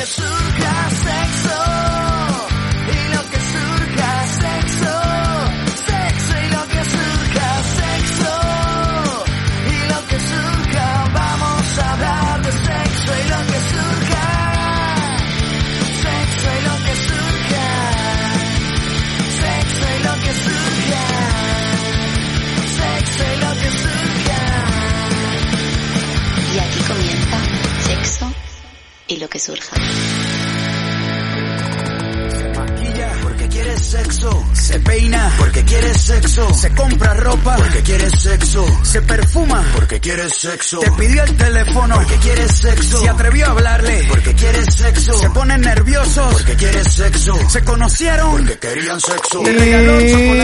surja, sexo. Y lo que surja, sexo. Sexo y lo que surja, sexo. Y lo que surja, vamos a hablar de sexo y lo que surja. Sexo y lo que surja. Sexo y lo que surja. Sexo y lo que surja. Y aquí comienza Sexo y lo que surja. Se maquilla porque quiere sexo. Se peina porque quiere sexo. Se compra ropa porque quiere sexo. Se perfuma porque quiere sexo. Te pidió el teléfono porque quiere sexo. Se atrevió a hablarle porque quiere sexo. Se ponen nerviosos porque quiere sexo. Se conocieron porque querían sexo. Te regaló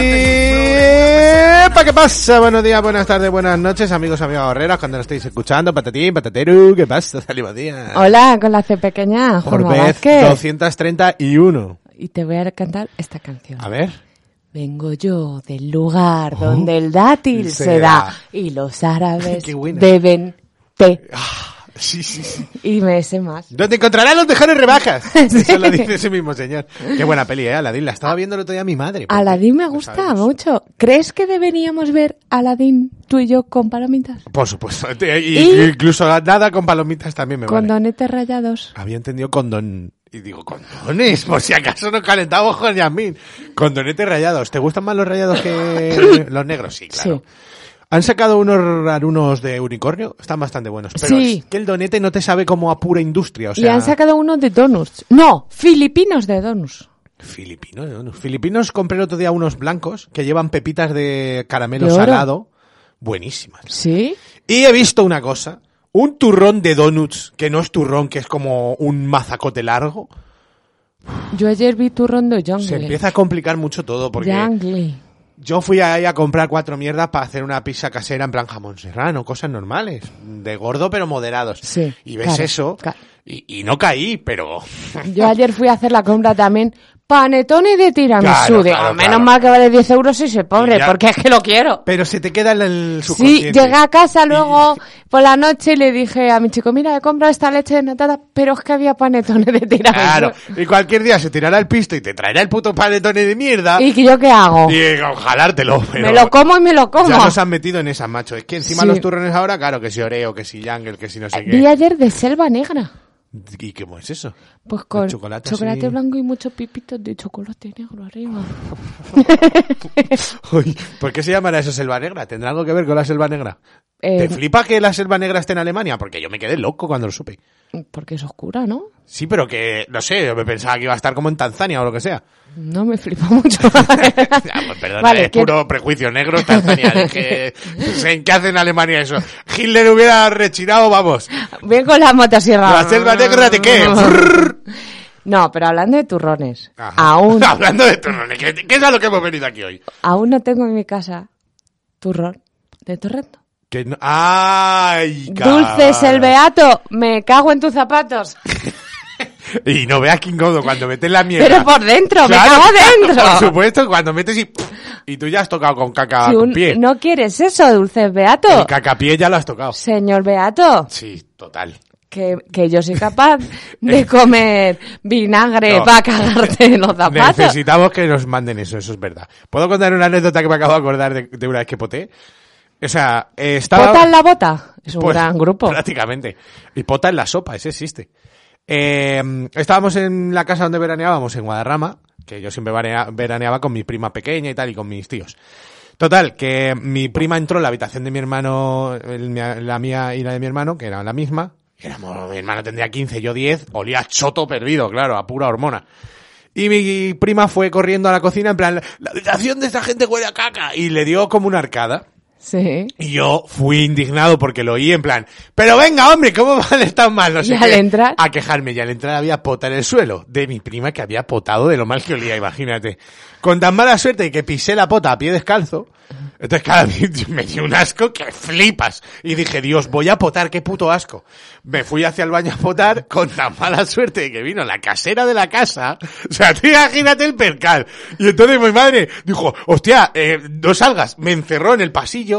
chocolate. ¿Qué pasa? Buenos días, buenas tardes, buenas noches, amigos, amigas horreras, cuando nos estáis escuchando, patatín, patateru, ¿qué pasa? Salimos días. Hola, con la C pequeña, Por Juanma vez Vázquez. 231. Y te voy a cantar esta canción. A ver. Vengo yo del lugar donde el dátil se da y los árabes Qué buena. beben té. Sí. Y me sé más. ¿Dónde encontrarán los mejores rebajas? Eso lo dice ese mismo señor. Qué buena peli, Aladdin. La estaba viendo el otro día mi madre. Aladdin me Lo gusta sabemos. mucho. ¿Crees que deberíamos ver Aladdin tú y yo con palomitas? Por supuesto. ¿Y? Incluso nada con palomitas también me Con vale. donetes rayados. Había entendido condón. Y digo, ¿condones? Por si acaso nos calentamos con Yasmín. Condonetes rayados. ¿Te gustan más los rayados que los negros? Sí, claro. Sí. Han sacado unos de unicornio. Están bastante buenos. Pero Sí. es que el donete no te sabe como a pura industria. O sea, Y han sacado uno de donuts. No, filipinos de donuts. Filipinos compré el otro día unos blancos que llevan pepitas de caramelo ¿De oro? salado. Buenísimas. ¿Sí? Y he visto una cosa. Un turrón de donuts, que no es turrón, que es como un mazacote largo. Yo ayer vi turrón de Jungle. Se empieza a complicar mucho todo porque Jungle. yo fui ahí a comprar 4 mierdas para hacer una pizza casera en plan jamón serrano, cosas normales, de gordo pero moderados. Sí, Y ves claro, eso claro. y no caí, pero... Yo ayer fui a hacer la compra también. Panetones de tiramisú. Claro, Digo, claro, menos claro. mal que vale 10 euros y soy pobre, Y ya- porque es que lo quiero. Pero se te queda en el Sí, subconsciente. llegué a casa luego por la noche y le dije a mi chico, mira, he comprado esta leche desnatada, pero es que había panetones de tiramisú. Claro, y cualquier día se tirará el pisto y te traerá el puto panetone de mierda. ¿Y yo qué hago? Y jalártelo, pero... Me lo como y me lo como. Ya nos han metido en esas, macho. Es que encima Sí. los turrones ahora, claro, que si Oreo, que si Jungle, que si no sé Vi qué. ayer de selva negra. ¿Y cómo es eso? Pues con chocolate chocolate así. blanco y muchos pipitos de chocolate negro arriba. Uy, ¿por qué se llamará eso selva negra? ¿Tendrá algo que ver con la selva negra? Eh, ¿Te flipa que la selva negra esté en Alemania? Porque yo me quedé loco cuando lo supe. Porque es oscura, ¿no? Sí, pero que, no sé, yo me pensaba que iba a estar como en Tanzania o lo que sea. No me flipa mucho. Ya, pues perdona, Vale, es puro prejuicio negro Tanzania. Dije, ¿en qué hace en Alemania eso? Hitler hubiera retirado, vamos. Ven con la motosierra. ¿La selva negra de qué? No, pero hablando de turrones, Ajá. aún Hablando de turrones, ¿qué es a lo que hemos venido aquí hoy? no tengo en mi casa turrón de Torrento. Que no... ¡Ay, Dulces el beato, me cago en tus zapatos. Y no veas King Godo cuando metes la mierda. Pero por dentro, me Claro, cago dentro. Por supuesto, cuando metes y tú ya has tocado con caca Si con pie. no quieres eso, dulces beato. El cacapié ya lo has tocado. Señor beato, Sí, total. que yo soy capaz de comer vinagre No. para cagarte en los zapatos. Necesitamos que nos manden eso es verdad. ¿Puedo contar una anécdota que me acabo de acordar de una vez que poté? O sea, estaba... ¿Pota en la bota? Es un Pues, gran grupo. Prácticamente. Y pota en la sopa, ese existe. Estábamos en la casa donde veraneábamos, en Guadarrama, que yo siempre veraneaba con mi prima pequeña y tal, y con mis tíos. Total, que mi prima entró en la habitación de mi hermano, la mía y la de mi hermano, que era la misma. Mi hermano tendría 15, yo 10, olía a choto perdido, claro, a pura hormona. Y mi prima fue corriendo a la cocina en plan, la habitación de esta gente huele a caca, y le dio como una arcada. Sí. Y yo fui indignado porque lo oí en plan, pero venga hombre, ¿cómo van a estar mal? No sé ¿Y qué. al entrar? A quejarme, y al entrar había pota en el suelo de mi prima que había potado de lo mal que olía, imagínate. Con tan mala suerte que pisé la pota a pie descalzo, entonces cada vez me dio un asco que flipas. Y dije, Dios, voy a potar, qué puto asco. Me fui hacia el baño a potar con tan mala suerte de que vino la casera de la casa. O sea, tú imagínate el percal. Y entonces mi madre dijo, hostia, no salgas. Me encerró en el pasillo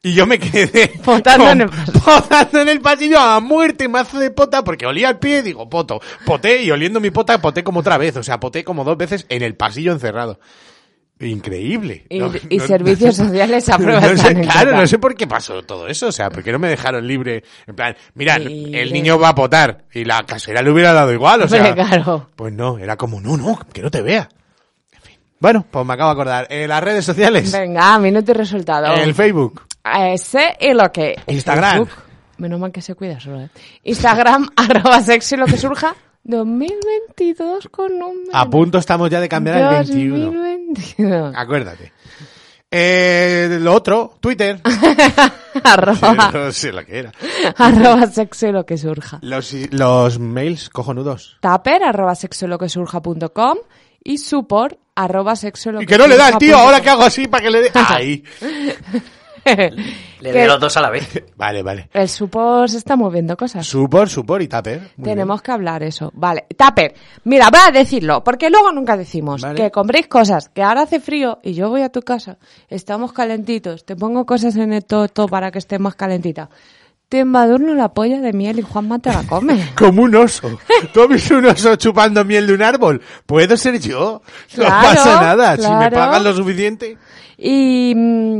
Y yo me quedé Potando en el pasillo. potando en el pasillo a muerte, mazo de pota, porque olía el pie, digo, poté, y oliendo mi pota, poté como otra vez, o sea, poté como 2 veces en el pasillo encerrado. Increíble. Y servicios sociales a prueba no sé, están en claro, contra. no sé por qué pasó todo eso, o sea, ¿por qué no me dejaron libre? En plan, mira, Libre. el niño va a potar, y la casera le hubiera dado igual, o sea. Hombre, claro. Pues no, era como, no, que no te vea. En fin. Bueno, pues me acabo de acordar. Las redes sociales. Venga, minuto y resultado. El Facebook. Sé y lo que... Instagram. Facebook. Menos mal que se cuida solo, Instagram, @sexo y lo que surja. 2022 con número. A punto estamos ya de cambiar al 21. 2022. Acuérdate. Lo otro, Twitter. arroba, No sé lo que era. @sexo y lo que surja. Los mails cojonudos. Taper, @sexo y lo que surja.com y support, @sexo y lo Y que no le da el tío, ahora que hago así para que le dé. Ahí. Le doy a los dos a la vez. Vale. El support se está moviendo cosas. Support y Tupper. Muy Tenemos que hablar eso. Vale, Tupper. Mira, voy a decirlo, porque luego nunca decimos Vale. que compréis cosas, que ahora hace frío y yo voy a tu casa, estamos calentitos, te pongo cosas en el toto para que estés más calentita. Te embadurno la polla de miel y Juanma te la come. bien. Como un oso. ¿Tú has visto un oso chupando miel de un árbol? Puedo ser yo. No Claro, pasa nada. Si me claro. pagan lo suficiente. Y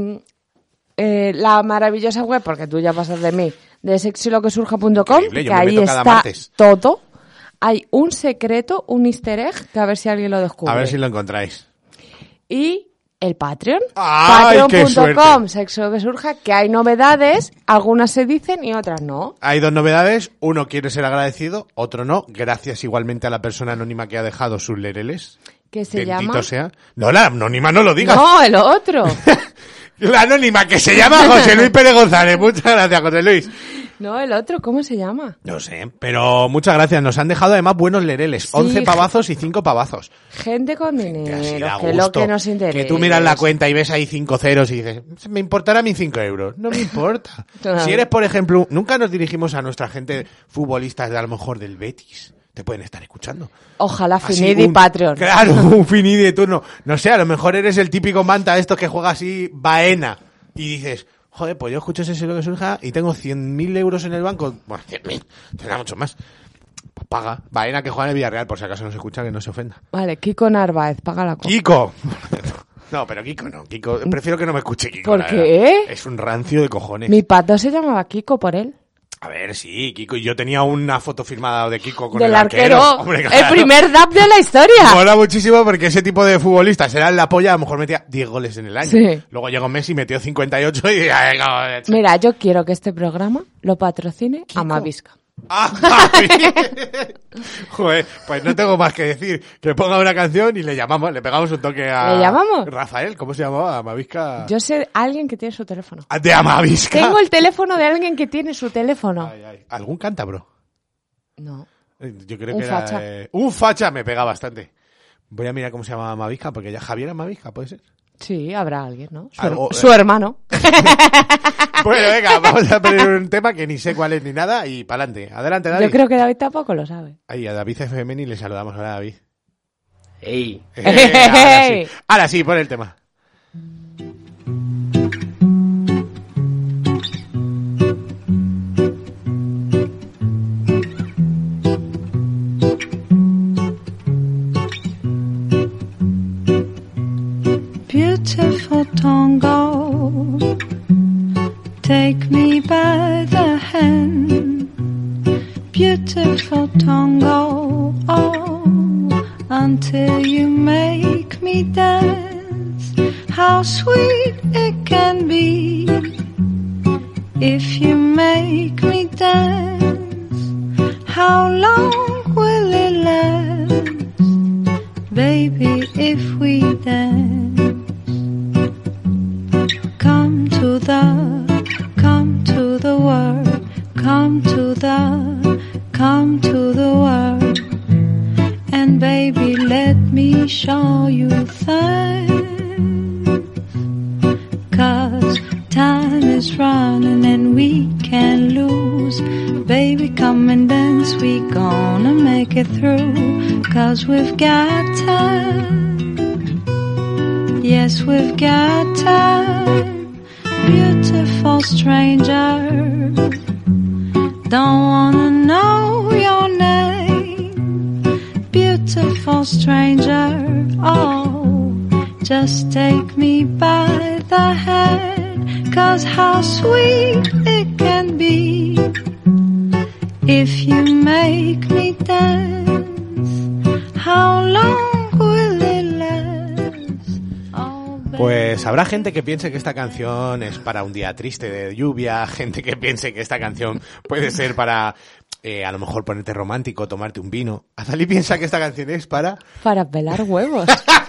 la maravillosa web, porque tú ya pasas de mí, de sexiloquesurja.com, Increíble, yo que me ahí meto cada está martes. todo. Hay un secreto, un easter egg, que a ver si alguien lo descubre. A ver si lo encontráis. Y el Patreon. ¡Ay, qué Patreon.com, sexo lo que surja, que hay novedades, algunas se dicen y otras no. Hay 2 novedades. Uno quiere ser agradecido, otro no. Gracias igualmente a la persona anónima que ha dejado sus lereles. ¿Qué se Bendito llama? sea. No, la anónima no lo digas. No, el otro. La anónima que se llama José Luis Pérez González. Muchas gracias, José Luis. No, el otro, ¿cómo se llama? No sé, pero muchas gracias. Nos han dejado además buenos lereles. Sí. 11 pavazos y 5 pavazos. Gente con Que así dinero, da que es lo gusto. que nos interesa. Que tú miras la cuenta y ves ahí 5 ceros y dices, me importará mis 5 euros. No me importa. Claro. Si eres, por ejemplo, nunca nos dirigimos a nuestra gente futbolistas de a lo mejor del Betis. Te pueden estar escuchando. Ojalá Así, Finidi un- Patreon. Claro, un Finidi de turno. No sé, a lo mejor eres el típico manta estos que juega así, Baena. Y dices, joder, pues yo escucho ese lo que surja y tengo 100.000 euros en el banco. Bueno, 100.000, tendrá mucho más. Pues paga. Baena que juega en el Villarreal, por si acaso no se escucha, que no se ofenda. Vale, Kiko Narváez, paga la copa. Kiko. No, pero Kiko no. Kiko, prefiero que no me escuche Kiko. ¿Por la qué? verdad. Es un rancio de cojones. Mi pato se llamaba Kiko por él. A ver, sí, Kiko. Y yo tenía una foto firmada de Kiko con Del el arquero. Hombre, El claro. primer DAP de la historia. Mola muchísimo porque ese tipo de futbolistas era la polla, a lo mejor metía 10 goles en el año. Sí. Luego llegó Messi, metió 58 y... ay, no, Mira, yo quiero que este programa lo patrocine Amavisca. ¡Ah! Joder, pues no tengo más que decir. Que ponga una canción y le llamamos, le pegamos un toque a... ¿Le llamamos? Rafael, ¿cómo se llamaba? Amavisca... Yo sé alguien que tiene su teléfono. De Amavisca. Tengo el teléfono de alguien que tiene su teléfono. Ay, ay. ¿Algún cántabro? No. Yo creo Un que facha. era... un facha me pega bastante. Voy a mirar cómo se llama Amavisca, porque ya Javier Amavisca, ¿puede ser? Sí, habrá alguien, ¿no? Algo, Su hermano. Bueno, venga, vamos a poner un tema que ni sé cuál es ni nada y para adelante. Adelante, David. Yo creo que David tampoco lo sabe. Ahí, a David FMN y le saludamos ahora a David. ¡Ey! Ahora sí, pon el tema. Beautiful tango, take me by the hand. Beautiful tango, oh, until you make me dance. How sweet it can be if you make me dance. How long will it last, baby, if we dance? Come to the world, come to the world, and baby, let me show you things. 'Cause time is running and we can't lose. Baby, come and dance, we gonna make it through. 'Cause we've got time. Yes, we've got time. beautiful stranger. Don't wanna know your name, beautiful stranger. Oh, just take me by the hand, 'cause how sweet it can be if you make me dance. How long will it last? Oh, Pues habrá gente que piense que esta canción es para un día triste de lluvia, gente que piense que esta canción puede ser para a lo mejor ponerte romántico, tomarte un vino. Azalí piensa que esta canción es para... Para pelar huevos.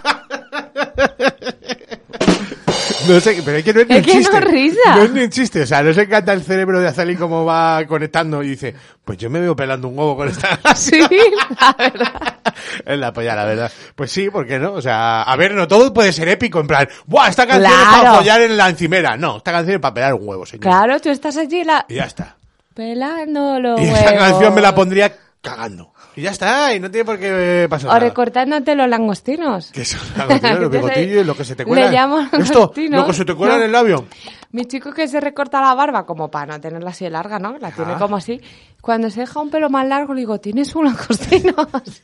No sé, pero es que no es ni Es un que no chiste. es risa. No es ni un chiste, o sea, no se encanta el cerebro de Azalí cómo va conectando y dice, pues yo me veo pelando un huevo con esta... Sí, la verdad. Es la polla, la verdad. Pues sí, ¿por qué no? O sea, a ver, no todo puede ser épico, en plan, ¡buah, esta canción es Claro. para follar en la encimera! No, esta canción es para pelar un huevo, señor. Claro, tú estás allí Y ya está. pelando los Y huevos. esa canción me la pondría cagando. Y ya está, y no tiene por qué pasar O nada. recortándote los langostinos. Que son los bigotillos, lo que se te Le cuela. llamo Esto, langostino. lo que se te cuela No. en el labio. Mi chico que se recorta la barba, como para no tenerla así de larga, ¿no? La tiene como así. Cuando se deja un pelo más largo, le digo, ¿tienes un langostino?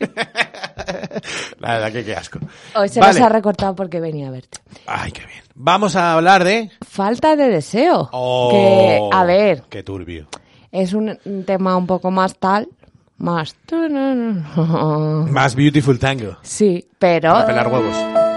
La verdad que qué asco. Hoy se Vale. los ha recortado porque venía a verte. Ay, qué bien. Vamos a hablar de... Falta de deseo. Oh, Que, a ver, qué turbio. es un tema un poco más tal, más... Más Beautiful Tango. Sí, pero... Para pelar huevos.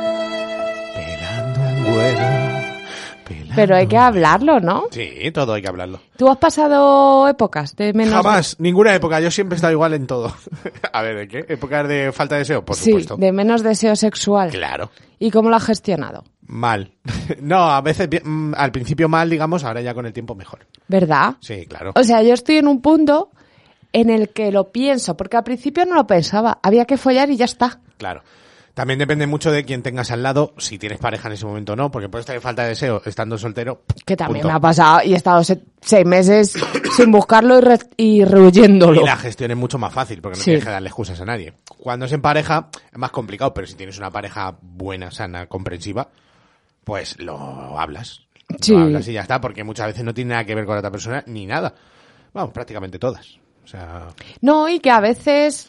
Pelando un huevo. Pelando Pero hay que un hablarlo, ¿no? huevo. Sí, todo hay que hablarlo. ¿Tú has pasado épocas de menos... Jamás, ninguna época. Yo siempre he estado igual en todo. A ver, ¿de qué? ¿Épocas de falta de deseo? Por Sí, supuesto. de menos deseo sexual. Claro. ¿Y cómo lo has gestionado? Mal. No, a veces al principio mal, digamos, ahora ya con el tiempo mejor. ¿Verdad? Sí, claro. O sea, yo estoy en un punto en el que lo pienso, porque al principio no lo pensaba. Había que follar y ya está. Claro. También depende mucho de quién tengas al lado, si tienes pareja en ese momento o no, porque puedes tener falta de deseo estando soltero. Que también punto. me ha pasado y he estado 6 meses sin buscarlo y rehuyéndolo. Y la gestión es mucho más fácil, porque no Sí. tienes que darle excusas a nadie. Cuando es en pareja, es más complicado, pero si tienes una pareja buena, sana, comprensiva, pues lo hablas. Sí. Lo hablas y ya está, porque muchas veces no tiene nada que ver con la otra persona, ni nada. Vamos, prácticamente todas. O sea, No, y que a veces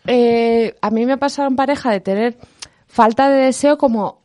a mí me ha pasado en pareja de tener falta de deseo como...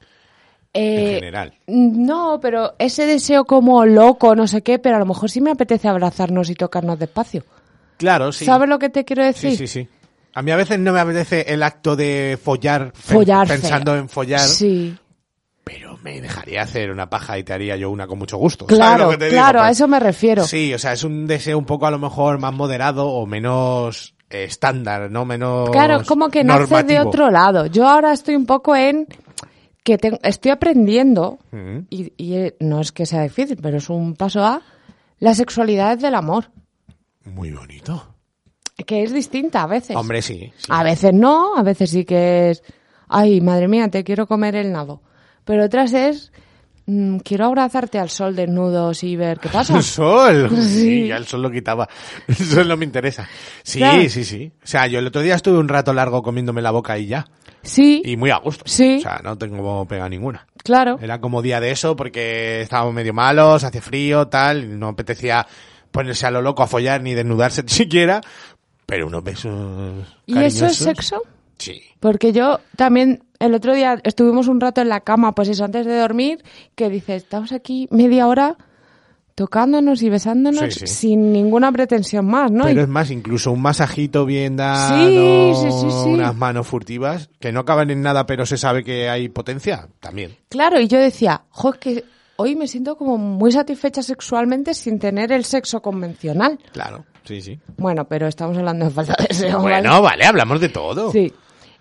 en general. No, pero ese deseo como loco, no sé qué, pero a lo mejor sí me apetece abrazarnos y tocarnos despacio. Claro, sí. ¿Sabes lo que te quiero decir? Sí, sí, sí. A mí a veces no me apetece el acto de follar, Follar, pensando en follar, Sí. pero me dejaría hacer una paja y te haría yo una con mucho gusto. ¿Sabes Claro, lo que te digo? claro, a Pues, eso me refiero. sí, o sea, es un deseo un poco a lo mejor más moderado o menos estándar, ¿no? Menos Claro, es como que nace de normativo. otro lado. Yo ahora estoy un poco en que estoy aprendiendo, Ujú. y no es que sea difícil, pero es un paso a la sexualidad del amor, Muy bonito. que es distinta a veces. Hombre, sí. sí. A veces no, a veces sí que es, ay, madre mía, te quiero comer el nabo. Pero otras es, quiero abrazarte al sol desnudos y ver qué pasa. El sol. Sí. Sí, ya el sol lo quitaba. El sol no me interesa. Sí, Claro. sí, sí. O sea, yo el otro día estuve un rato largo comiéndome la boca y ya. Sí, Y muy a gusto. Sí. O sea, no tengo pega ninguna. claro. Era como día de eso porque estábamos medio malos, hace frío, tal, y no apetecía ponerse a lo loco a follar ni desnudarse siquiera, pero unos besos ¿Y eso es cariñosos. sexo? Sí. Porque yo también, el otro día estuvimos un rato en la cama, pues eso, antes de dormir, que dices, estamos aquí media hora tocándonos y besándonos Sí, sí. sin ninguna pretensión más, ¿no? Pero Y- es más, incluso un masajito bien dado, Sí, sí, sí, sí. unas manos furtivas, que no acaban en nada, pero se sabe que hay potencia, también. Claro, y yo decía, jo, es que hoy me siento como muy satisfecha sexualmente sin tener el sexo convencional. Claro, sí, sí. Bueno, pero estamos hablando de falta de deseo. ¿vale? Bueno, vale, hablamos de todo. Sí.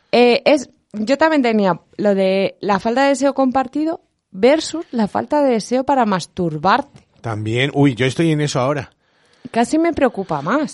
Yo también tenía lo de la falta de deseo compartido versus la falta de deseo para masturbarte. También, uy, yo estoy en eso ahora. Casi me preocupa más.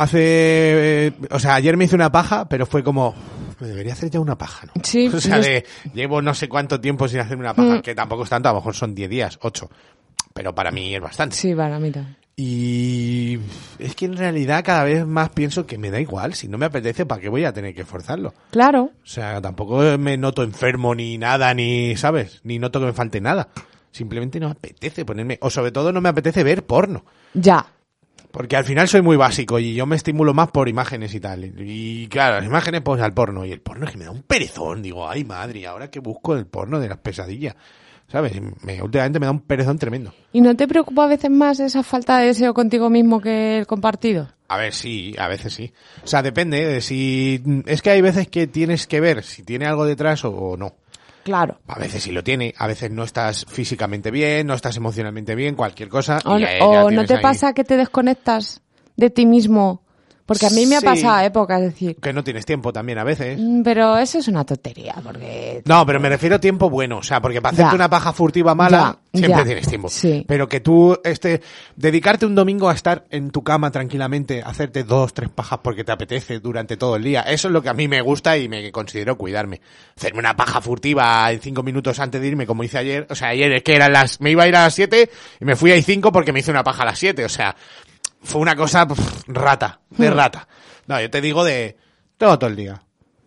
O sea, ayer me hice una paja, pero fue como, me debería hacer ya una paja, ¿no? Sí, O sea, yo llevo no sé cuánto tiempo sin hacerme una paja, que tampoco es tanto, a lo mejor son 10 días, 8. Pero para mí es bastante. Sí, para mí también. Y es que en realidad cada vez más pienso que me da igual. Si no me apetece, ¿para qué voy a tener que forzarlo? Claro. O sea, tampoco me noto enfermo ni nada, ni, ¿sabes? Ni noto que me falte nada. Simplemente no me apetece ponerme, o sobre todo no me apetece ver porno. Ya. Porque al final soy muy básico y yo me estimulo más por imágenes y tal. Y claro, las imágenes pues al porno. Y el porno es que me da un perezón. Digo, ay madre, ahora que busco el porno de las pesadillas. ¿Sabes? Últimamente me da un perezón tremendo. ¿Y no te preocupa a veces más esa falta de deseo contigo mismo que el compartido? A ver, sí, a veces sí. O sea, depende de si... Es que hay veces que tienes que ver si tiene algo detrás o no. Claro. A veces sí lo tiene, a veces no estás físicamente bien, no estás emocionalmente bien, cualquier cosa. O, y ya o no tienes te ahí pasa que te desconectas de ti mismo. Porque a mí me ha Sí. pasado épocas, es decir, que no tienes tiempo también a veces. pero eso es una tontería, porque... No, pero me refiero a tiempo bueno, o sea, porque para hacerte Ya. una paja furtiva mala, Ya, siempre ya. tienes tiempo. Sí. Pero que tú, dedicarte un domingo a estar en tu cama tranquilamente, hacerte 2, 3 pajas porque te apetece durante todo el día, eso es lo que a mí me gusta y me considero cuidarme. Hacerme una paja furtiva en 5 minutos antes de irme, como hice ayer, o sea, ayer es que me iba a ir a las 7 y me fui a 5 porque me hice una paja a las 7, o sea, fue una cosa rata, de rata. No, yo te digo tengo todo el día.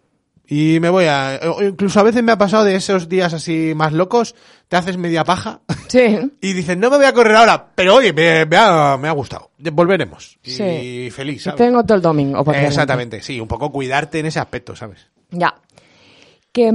Y me voy o incluso a veces me ha pasado de esos días así más locos, te haces media paja Sí. y dices, no me voy a correr ahora, pero oye, me ha gustado. Volveremos. Y Sí. feliz, ¿sabes? Tengo todo el domingo. por delante. Exactamente, sí, un poco cuidarte en ese aspecto, ¿sabes? Ya. Que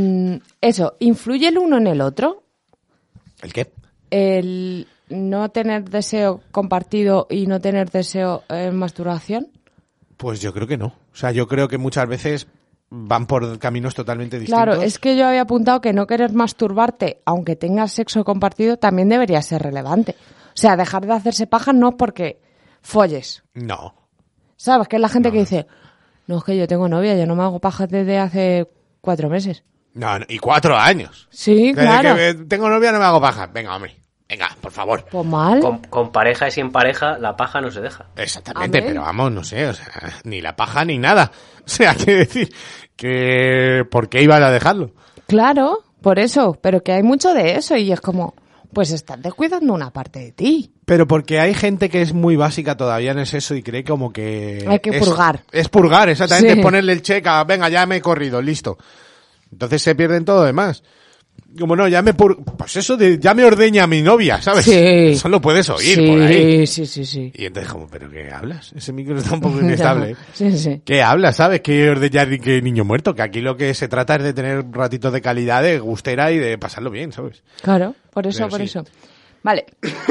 eso, ¿influye el uno en el otro? ¿El qué? El no tener deseo compartido y no tener deseo en masturbación. Pues yo creo que no. O sea, yo creo que muchas veces van por caminos totalmente distintos. Claro, es que yo había apuntado que no querer masturbarte, aunque tengas sexo compartido, también debería ser relevante. O sea, dejar de hacerse paja no porque folles. No. ¿Sabes? Que es la gente que dice, no, es que yo tengo novia, yo no me hago paja desde hace 4 meses. No, y 4 años. Sí, Desde claro. que tengo novia no me hago paja. Venga, hombre. Venga, por favor. Pues mal. Con pareja y sin pareja, la paja no se deja. Exactamente, A ver. pero vamos, no sé, o sea, ni la paja ni nada. O sea, quiero decir que ¿por qué ibas a dejarlo? Claro, por eso. Pero que hay mucho de eso y es como, pues estás descuidando una parte de ti. Pero porque hay gente que es muy básica todavía en eso y cree como que... Hay que purgar. Es purgar, exactamente, Sí. es ponerle el check a, venga, ya me he corrido, listo. Entonces se pierden todo demás. Como no, pues eso de ya me ordeña mi novia, ¿sabes? Sí. Eso lo puedes oír por ahí. Sí. Y entonces como, ¿pero qué hablas? Ese micro está un poco inestable. ¿Eh? Sí. ¿Qué hablas, sabes? ¿Qué ordeñar y qué niño muerto? Que aquí lo que se trata es de tener ratitos de calidad, de gustera y de pasarlo bien, ¿sabes? Claro, por eso, Pero por sí. eso. Vale.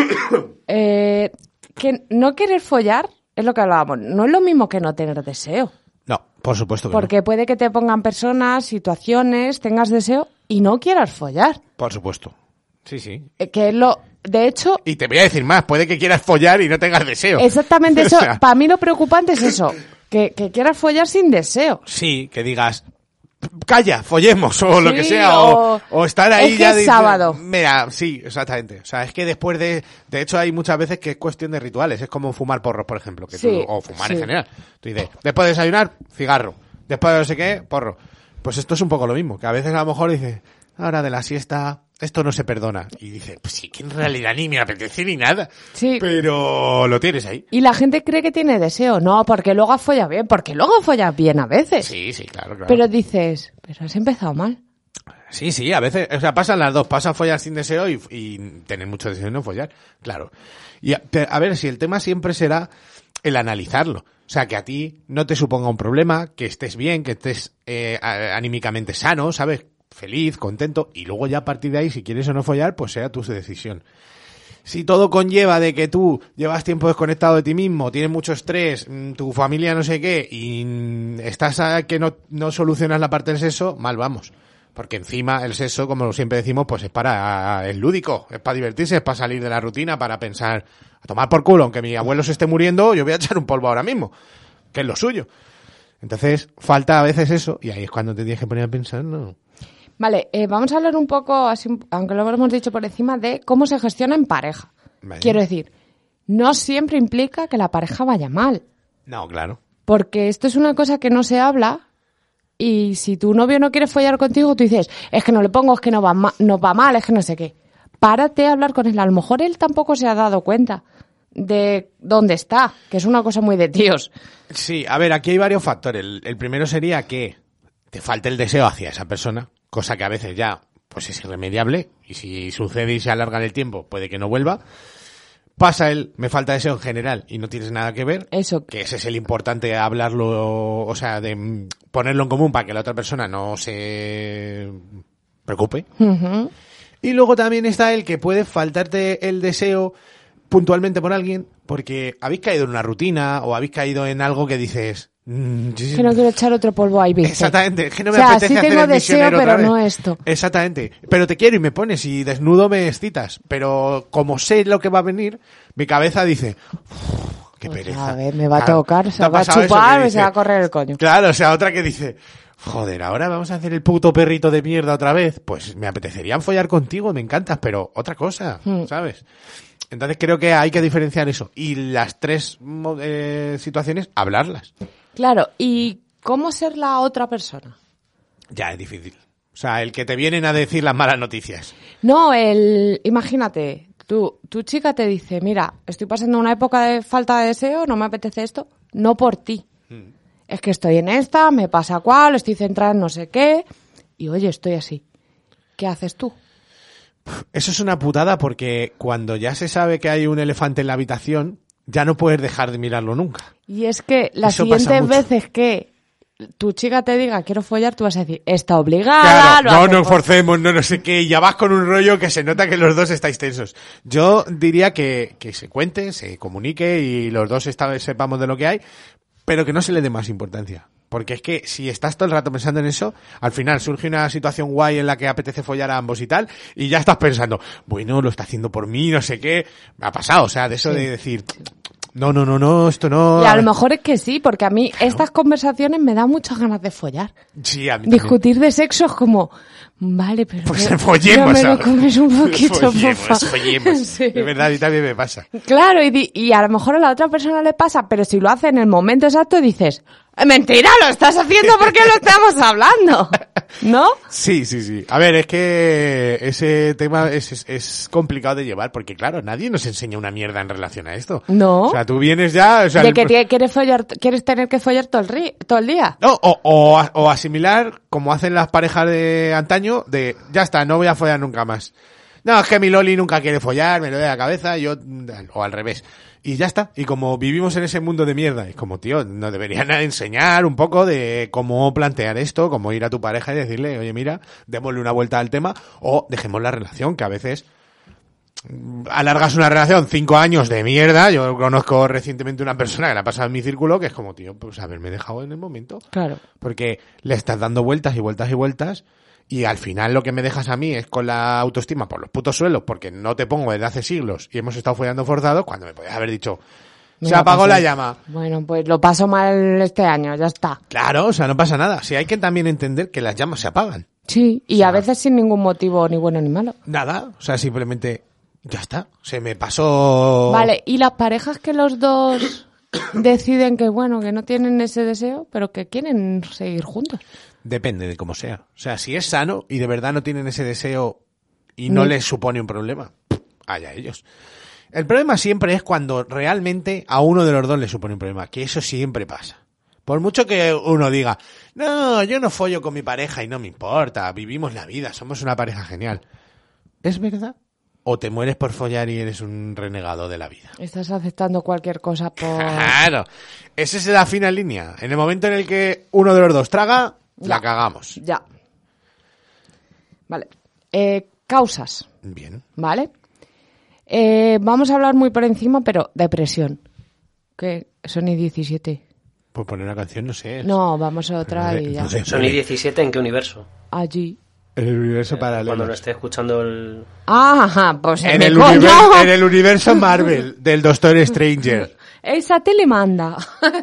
Que no querer follar es lo que hablábamos. No es lo mismo que no tener deseo. No, por supuesto que Porque puede que te pongan personas, situaciones, tengas deseo y no quieras follar. no. Por supuesto. Sí, sí. Que es lo... De hecho, Y te voy a decir más, puede que quieras follar y no tengas deseo. exactamente O eso. sea, Para mí lo preocupante es eso. Que quieras follar sin deseo. sí, que digas, calla, follemos, o lo Sí, que sea, o estar ahí es que ya... es sábado. Mira, sí, exactamente. O sea, es que después de hecho hay muchas veces que es cuestión de rituales, es como fumar porros, por ejemplo, que Sí, o fumar sí. en general. Tú dices, después de desayunar, cigarro, después de no sé qué, porro. Pues esto es un poco lo mismo, que a veces a lo mejor dices, ahora de la siesta, esto no se perdona. Y dices, pues sí, que en realidad ni me apetece ni nada. Sí. Pero lo tienes ahí. Y la gente cree que tiene deseo. No, porque luego follas bien. Porque luego follas bien a veces. Sí, sí, claro, claro. Pero dices, pero has empezado mal. Sí, a veces, o sea, pasan las dos, pasan follar sin deseo y tener mucho deseo y no follar, claro. Y a ver, si el tema siempre será el analizarlo, o sea, que a ti no te suponga un problema, que estés bien, que estés anímicamente sano, ¿sabes? Feliz, contento, y luego ya a partir de ahí, si quieres o no follar, pues sea tu decisión. Si todo conlleva de que tú llevas tiempo desconectado de ti mismo, tienes mucho estrés, tu familia no sé qué, y estás a que no solucionas la parte del sexo, mal vamos. Porque encima el sexo, como siempre decimos, pues es lúdico, es para divertirse, es para salir de la rutina, para pensar, a tomar por culo, aunque mi abuelo se esté muriendo, yo voy a echar un polvo ahora mismo, que es lo suyo. Entonces, falta a veces eso, y ahí es cuando te tienes que poner a pensar, no. Vale, vamos a hablar un poco, así, aunque lo hemos dicho por encima, de cómo se gestiona en pareja. Vale. Quiero decir, no siempre implica que la pareja vaya mal. No, claro. Porque esto es una cosa que no se habla y si tu novio no quiere follar contigo, tú dices, es que no le pongo, es que no va mal, es que no sé qué. Párate a hablar con él. A lo mejor él tampoco se ha dado cuenta de dónde está, que es una cosa muy de tíos. Sí, a ver, aquí hay varios factores. El primero sería que te falte el deseo hacia esa persona, cosa que a veces ya pues es irremediable, y si sucede y se alarga en el tiempo, puede que no vuelva. Pasa el me falta deseo en general y no tienes nada que ver, Eso. que ese es el importante, hablarlo, o sea, de ponerlo en común para que la otra persona no se preocupe. Ujú. Y luego también está el que puede faltarte el deseo puntualmente por alguien porque habéis caído en una rutina o habéis caído en algo que dices... Que no quiero echar otro polvo ahí, ¿viste? Exactamente, es que no me O sea, apetece sí hacer tengo el deseo, misionero otra pero vez. no esto. Exactamente, pero te quiero y me pones y desnudo me excitas, pero como sé lo que va a venir, mi cabeza dice, qué Pues, pereza. a ver, me va a Claro, tocar, ¿te se ha va a pasado eso chupar que y se va a correr el coño. Claro, o sea, otra que dice, joder, ahora vamos a hacer el puto perrito de mierda otra vez, pues me apetecería follar contigo, me encantas, pero otra cosa, ¿sabes? Entonces creo que hay que diferenciar eso. Y las tres situaciones, hablarlas. Claro, ¿y cómo ser la otra persona? Ya es difícil. O sea, el que te vienen a decir las malas noticias. No, imagínate, tu chica te dice, mira, estoy pasando una época de falta de deseo, no me apetece esto, no por ti. Es que estoy en esta, me pasa cual, estoy centrada en no sé qué, y oye, estoy así. ¿Qué haces tú? Eso es una putada porque cuando ya se sabe que hay un elefante en la habitación, ya no puedes dejar de mirarlo nunca. Y es que las Eso pasa siguientes mucho. veces que tu chica te diga quiero follar, tú vas a decir, está obligada. Claro, lo no hace nos por- forcemos, no sé qué, y ya vas con un rollo que se nota que los dos estáis tensos. Yo diría que se cuente, se comunique y los dos sepamos de lo que hay, pero que no se le dé más importancia. Porque es que si estás todo el rato pensando en eso, al final surge una situación guay en la que apetece follar a ambos y tal, y ya estás pensando, bueno, lo está haciendo por mí, no sé qué. Me ha pasado, o sea, de eso de decir, no, esto no. Y a lo mejor es que sí, porque a mí estas conversaciones me dan muchas ganas de follar. Sí, a mí también. Discutir de sexo es como, vale, pero Pues yo- follemos yo me lo ahora. comes un poquito, por favor. Follemos. Sí. De verdad, a mí también me pasa. Claro, y a lo mejor a la otra persona le pasa, pero si lo hace en el momento exacto dices, mentira, lo estás haciendo porque lo estamos hablando, ¿no? Sí. A ver, es que ese tema es complicado de llevar porque, claro, nadie nos enseña una mierda en relación a esto. No. O sea, tú vienes ya... O sea, De que quieres tener que follar todo el día. No, o asimilar, como hacen las parejas de antaño, de ya está, no voy a follar nunca más. No, es que mi Loli nunca quiere follar, me lo doy a la cabeza, yo, o al revés. Y ya está. Y como vivimos en ese mundo de mierda, es como, tío, nos deberían enseñar un poco de cómo plantear esto, cómo ir a tu pareja y decirle, oye, mira, démosle una vuelta al tema, o dejemos la relación, que a veces alargas una relación 5 años de mierda. Yo conozco recientemente una persona que la ha pasado en mi círculo, que es como, tío, pues haberme dejado en el momento. Claro. Porque le estás dando vueltas y vueltas y vueltas, y al final lo que me dejas a mí es con la autoestima por los putos suelos, porque no te pongo desde hace siglos y hemos estado follando forzados, cuando me podías haber dicho, se Mira, apagó pues la sí. llama. Bueno, pues lo paso mal este año, ya está. Claro, o sea, no pasa nada. Sí, hay que también entender que las llamas se apagan. Sí, y a veces sin ningún motivo ni bueno ni malo. Nada, o sea, simplemente, ya está, se me pasó... Vale, y las parejas que los dos deciden que, bueno, que no tienen ese deseo, pero que quieren seguir juntos. Depende de cómo sea. O sea, si es sano y de verdad no tienen ese deseo y no les supone un problema, allá ellos. El problema siempre es cuando realmente a uno de los dos le supone un problema, que eso siempre pasa. Por mucho que uno diga, no, yo no follo con mi pareja y no me importa, vivimos la vida, somos una pareja genial. ¿Es verdad? ¿O te mueres por follar y eres un renegado de la vida? Estás aceptando cualquier cosa por... Claro, esa es la fina línea. En el momento en el que uno de los dos traga, la cagamos. Ya. Vale. Causas, Bien. ¿vale? Vamos a hablar muy por encima, pero depresión. ¿Qué? Sony 17. Pues poner una canción, no sé. No, vamos a otra y ya. No sé, Sony 17, ¿en qué universo? Allí. El universo paralelo. Cuando lo esté escuchando el... Ajá, pues En me el, coño. en el universo Marvel del Doctor Stranger. Esa tele manda.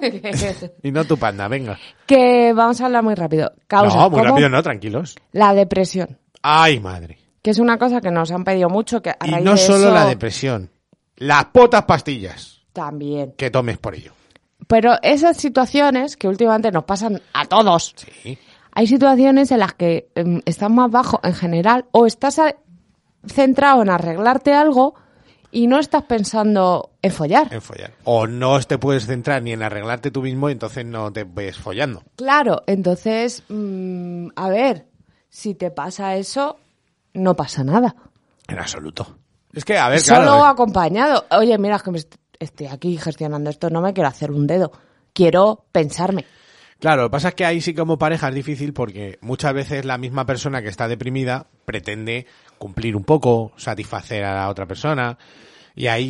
Y no tu panda, venga. Que vamos a hablar muy rápido. Causas, No, muy como rápido no, tranquilos. la depresión, Ay, madre. que es una cosa que nos han pedido mucho, que a Y raíz no de solo eso la depresión, las putas pastillas también. que tomes por ello. Pero esas situaciones que últimamente nos pasan a todos, Sí. hay situaciones en las que estás más bajo en general o estás centrado en arreglarte algo y no estás pensando en follar. En follar. O no te puedes centrar ni en arreglarte tú mismo y entonces no te ves follando. Claro, entonces, a ver, si te pasa eso, no pasa nada. En absoluto. Es que, a ver, Solo claro. acompañado. Oye, mira, es que estoy aquí gestionando esto, no me quiero hacer un dedo. Quiero pensarme. Claro, lo que pasa es que ahí sí como pareja es difícil porque muchas veces la misma persona que está deprimida pretende cumplir un poco, satisfacer a la otra persona y ahí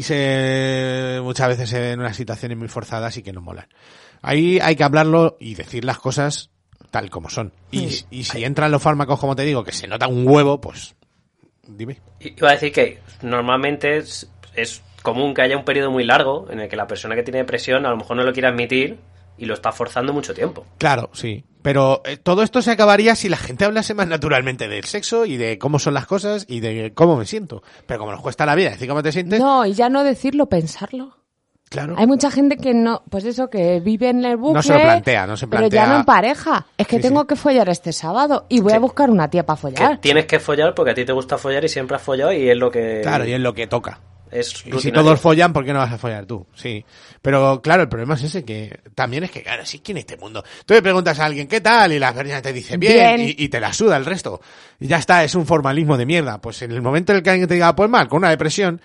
muchas veces se ven unas situaciones muy forzadas y que no molan. Ahí hay que hablarlo y decir las cosas tal como son. Y si entran los fármacos, como te digo, que se nota un huevo, pues dime. Iba a decir que normalmente es común que haya un periodo muy largo en el que la persona que tiene depresión a lo mejor no lo quiere admitir y lo está forzando mucho tiempo. Claro, sí. Pero todo esto se acabaría si la gente hablase más naturalmente del sexo y de cómo son las cosas y de cómo me siento. Pero como nos cuesta la vida decir cómo te sientes, No, y ya no decirlo, pensarlo. claro. Hay mucha gente que no, pues eso, que vive en el bucle. No se lo plantea, no se plantea. Pero ya no en pareja. Es que Sí, tengo sí. que follar este sábado y voy a buscar una tía para Que follar. tienes que follar porque a ti te gusta follar y siempre has follado y es lo que... Claro, y es lo que toca. Es Y si rutinario. todos follan, ¿por qué no vas a follar tú? Sí. Pero claro, el problema es ese, que también es que, claro, sí que en este mundo. Tú le preguntas a alguien, ¿qué tal? Y la persona te dice, bien, Bien. y te la suda el resto. Y ya está, es un formalismo de mierda. Pues en el momento en el que alguien te diga, pues mal, con una depresión,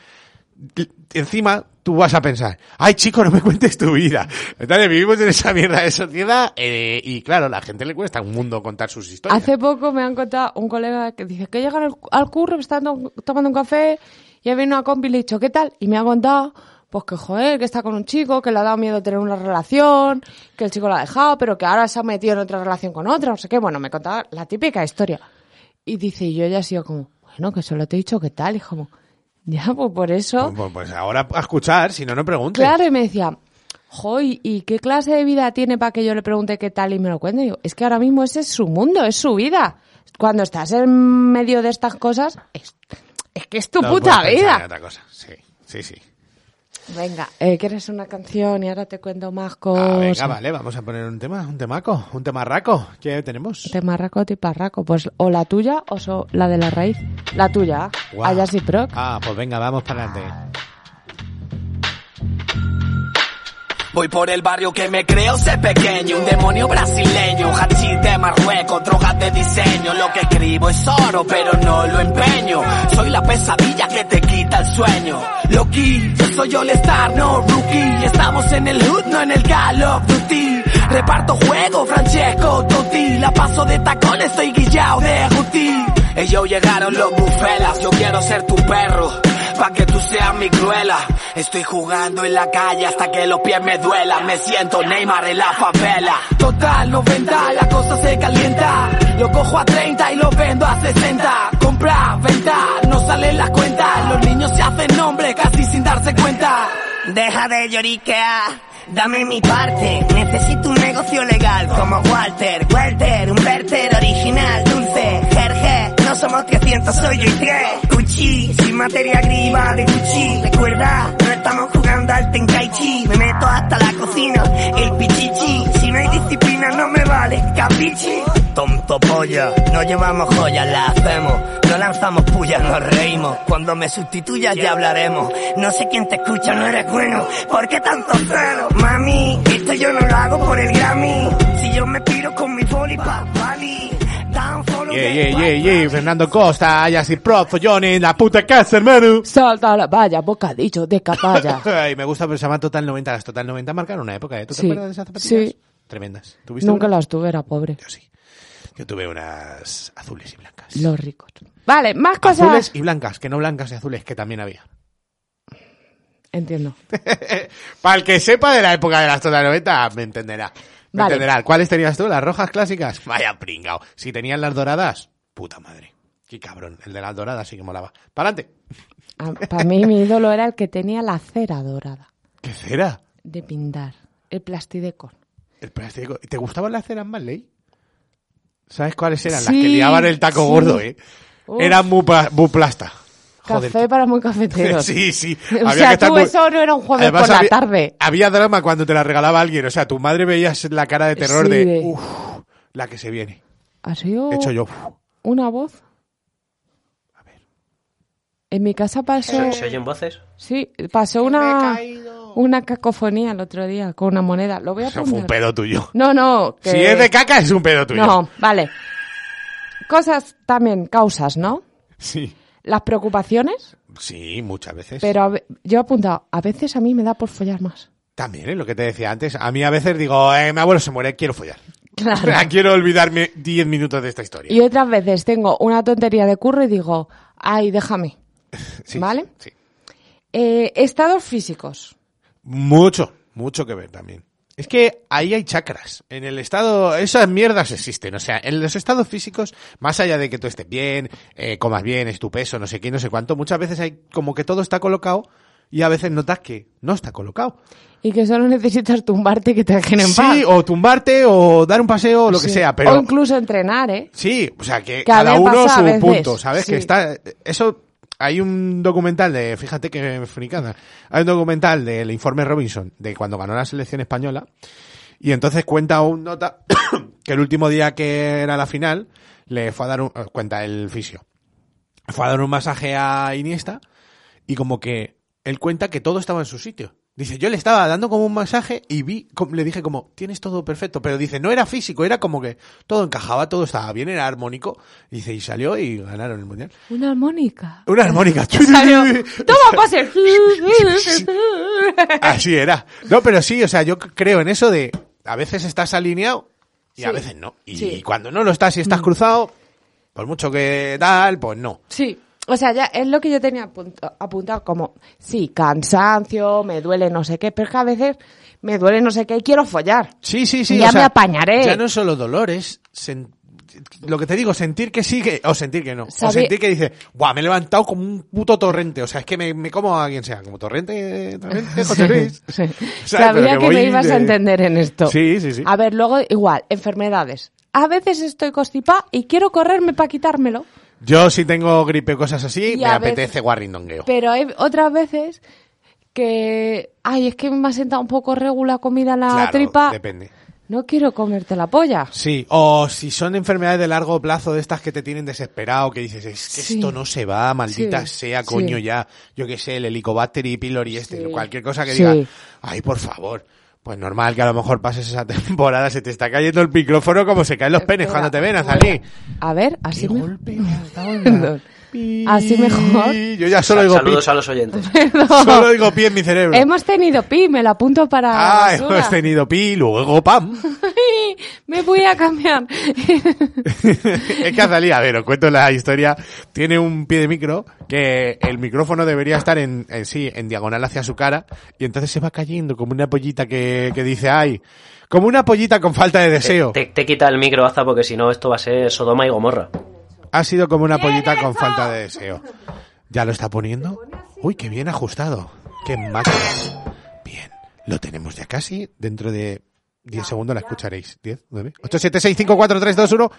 encima tú vas a pensar, ay chico, no me cuentes tu vida. Entonces vivimos en esa mierda de sociedad y claro, a la gente le cuesta un mundo contar sus historias. Hace poco me han contado un colega que dice que llega al curro, está tomando un café y ha venido una compi y le he dicho, ¿qué tal? Y me ha contado, pues que joder, que está con un chico, que le ha dado miedo tener una relación, que el chico lo ha dejado, pero que ahora se ha metido en otra relación con otra, no sé qué. Bueno, me contaba la típica historia. Y dice, y yo ya he sido como, bueno, que solo te he dicho qué tal, y como, ya, pues por eso. Pues ahora a escuchar, si no, no preguntes. Claro, y me decía, joy, ¿y qué clase de vida tiene para que yo le pregunte qué tal y me lo cuente? Y digo, es que ahora mismo ese es su mundo, es su vida. Cuando estás en medio de estas cosas, es que es tu No puta puedes pensar en vida. otra cosa. Sí, sí, sí. Venga, ¿quieres una canción? Y ahora te cuento más Ah, cosas. venga, vale, vamos a poner un temaco, un temarraco. ¿Qué tenemos? De marraco y parraco. Pues o la tuya o la de la raíz. La tuya. Guau. Allá sí, proc. Ah, pues venga, vamos para adelante. Voy por el barrio que me creo ser pequeño, un demonio brasileño, hachís de Marruecos, drogas de diseño. Lo que escribo es oro, pero no lo empeño. Soy la pesadilla que te quita el sueño. Loki, yo soy All Star, no rookie. Estamos en el hood, no en el Call of Duty. Reparto juego, Francesco Totti. La paso de tacones, estoy guillao de Guti. Ellos llegaron los bufelas, yo quiero ser tu perro, pa' que tú seas mi cruela. Estoy jugando en la calle hasta que los pies me duelan. Me siento Neymar en la favela. Total 90, la cosa se calienta. Lo cojo a 30 y lo vendo a 60. Compra, venta, no salen las cuentas. Los niños se hacen nombre casi sin darse cuenta. Deja de lloriquear, dame mi parte. Necesito un negocio legal como Walter, un Werther original, dulce, Jerge. No somos 300, soy yo y 3. Gucci, sin materia gris va de Gucci. Recuerda, no estamos jugando al Tenkaichi. Me meto hasta la cocina, el pichichi. Si no hay disciplina no me vale, capichi. Tonto polla, no llevamos joyas, las hacemos. No lanzamos pullas, nos reímos. Cuando me sustituyas ya hablaremos. No sé quién te escucha, no eres bueno. ¿Por qué tanto celo? Mami, esto yo no lo hago por el Grammy. Si yo me piro con mi boli pa' Bali. Fernando Costa, ya sí, prof, follones, la puta casa, hermano. Salta la valla, bocadillo de capalla. Ay, me gusta, pero se llama Total 90. Las Total 90 marcaron una época, ¿eh? ¿Tú te Sí. acuerdas de esas zapatillas? Sí. Tremendas. ¿Tuviste Nunca una? las tuve, era pobre. Yo sí. Yo tuve unas azules y blancas. Los ricos. Vale, más cosas. Azules y blancas, que no blancas y azules, que también había. Entiendo. Para el que sepa de la época de las Total 90, me entenderá. Me Vale. entenderá. ¿Cuáles tenías tú? ¿Las rojas clásicas? Vaya pringao. Si tenían las doradas, puta madre. Qué cabrón. El de las doradas sí que molaba. ¡Para adelante! Para mí mi ídolo era el que tenía la cera dorada ¿Qué cera? de pintar. El plastidecor. El plástico. ¿Te gustaban las ceras Manley? ¿Sabes cuáles eran? Sí, Las que liaban el taco sí. gordo, ¿eh? Uf. Eran muy plasta. Joder. Café para muy cafeteros. Sí, sí. O Había sea, que estar tú muy- eso no era un jueves Además, por la había- tarde. Había drama cuando te la regalaba alguien. O sea, tu madre veías la cara de terror Sí, de... de- Uff, la que se viene. ¿Ha sido He hecho yo. una voz? A ver. En mi casa pasó... ¿Se oyen voces? Sí, pasó una cacofonía el otro día con una moneda. Lo voy a Eso poner. fue un pedo tuyo. No. que- Si es de caca, es un pedo tuyo. No, vale. Cosas también, causas, ¿no? Sí. Las preocupaciones, Sí, muchas veces. pero yo he apuntado, a veces a mí me da por follar más. También, lo que te decía antes. A mí a veces digo, mi abuelo se muere, quiero follar. Claro. Quiero olvidarme 10 minutos de esta historia. Y otras veces tengo una tontería de curro y digo, ay, déjame. Sí, ¿Vale? Sí. Estados físicos. Mucho que ver también. Es que ahí hay chakras. En el estado, esas mierdas existen. O sea, en los estados físicos, más allá de que tú estés bien, comas bien, es tu peso, no sé qué, no sé cuánto, muchas veces hay como que todo está colocado y a veces notas que no está colocado. Y que solo necesitas tumbarte y que te dejen en paz. Sí, o tumbarte, o dar un paseo, o lo que Sí. sea, pero... O incluso entrenar, ¿eh? Sí, o sea, que Que a cada mí me uno pasa a su veces, punto, ¿sabes? sí. Que está... Eso... Hay un documental de... Fíjate que fricada. Hay un documental del informe Robinson, de cuando ganó la selección española, y entonces cuenta un nota que el último día que era la final, le fue a dar un... Cuenta el fisio. Fue a dar un masaje a Iniesta, y como que... Él cuenta que todo estaba en su sitio. Dice, yo le estaba dando como un masaje y le dije como, tienes todo perfecto. Pero dice, no era físico, era como que todo encajaba, todo estaba bien, era armónico. Dice, y salió y ganaron el mundial. Una armónica. Una armónica. Salió, ¡toma, pase! Así era. No, pero sí, o sea, yo creo en eso de, a veces estás alineado y a Sí. veces no. Y Sí. cuando no lo estás y estás cruzado, por mucho que tal, pues no. Sí. O sea, ya es lo que yo tenía apuntado como, sí, cansancio, me duele no sé qué, pero es que a veces me duele no sé qué y quiero follar. Sí, sí, sí. Ya o sea, me apañaré. Ya no es solo dolor, es lo que te digo, sentir que sí o sentir que no. O Sabe- sentir que dice, guau, me he levantado como un puto torrente. O sea, es que me como a quien sea, como torrente, José Luis. Sí. ¿Sabes? Sabía Pero que voy me ibas de- a entender en esto. Sí, sí, sí. A ver, luego igual, enfermedades. A veces estoy constipada y quiero correrme para quitármelo, Yo si tengo gripe o cosas así, Y me a apetece guarrindongueo. pero hay otras veces que, ay, es que me ha sentado un poco regula comida en la Claro, tripa. depende. No quiero comerte la polla. Sí, o si son enfermedades de largo plazo de estas que te tienen desesperado, que dices, es que Sí. esto no se va, maldita Sí, sea, coño, sí. ya, yo qué sé, el Helicobacter pylori Sí. cualquier cosa que Sí. diga, ay, por favor. Pues normal que a lo mejor pases esa temporada, se te está cayendo el micrófono como se caen los penes Espera, cuando te ven a voy salir. A ver, así Qué me... golpe me ha dado en la- Perdón. Así mejor. Yo ya solo digo pi. Saludos a los oyentes. Solo digo pi en mi cerebro. Hemos tenido pi, me lo apunto para Ah, basura. hemos tenido pi, luego pam. Me voy a cambiar. Es que Azalí, a ver, os cuento la historia, tiene un pie de micro que el micrófono debería estar en diagonal hacia su cara y entonces se va cayendo como una pollita que dice, ay, como una pollita con falta de deseo. Te quita el micro, Aza, porque si no esto va a ser Sodoma y Gomorra. Ha sido como una pollita con falta de deseo. ¿Ya lo está poniendo? Uy, qué bien ajustado. Qué máquina. Bien, lo tenemos ya casi. Dentro de 10 segundos la escucharéis. 10, 9, 8, 7, 6, 5, 4, 3, 2, 1...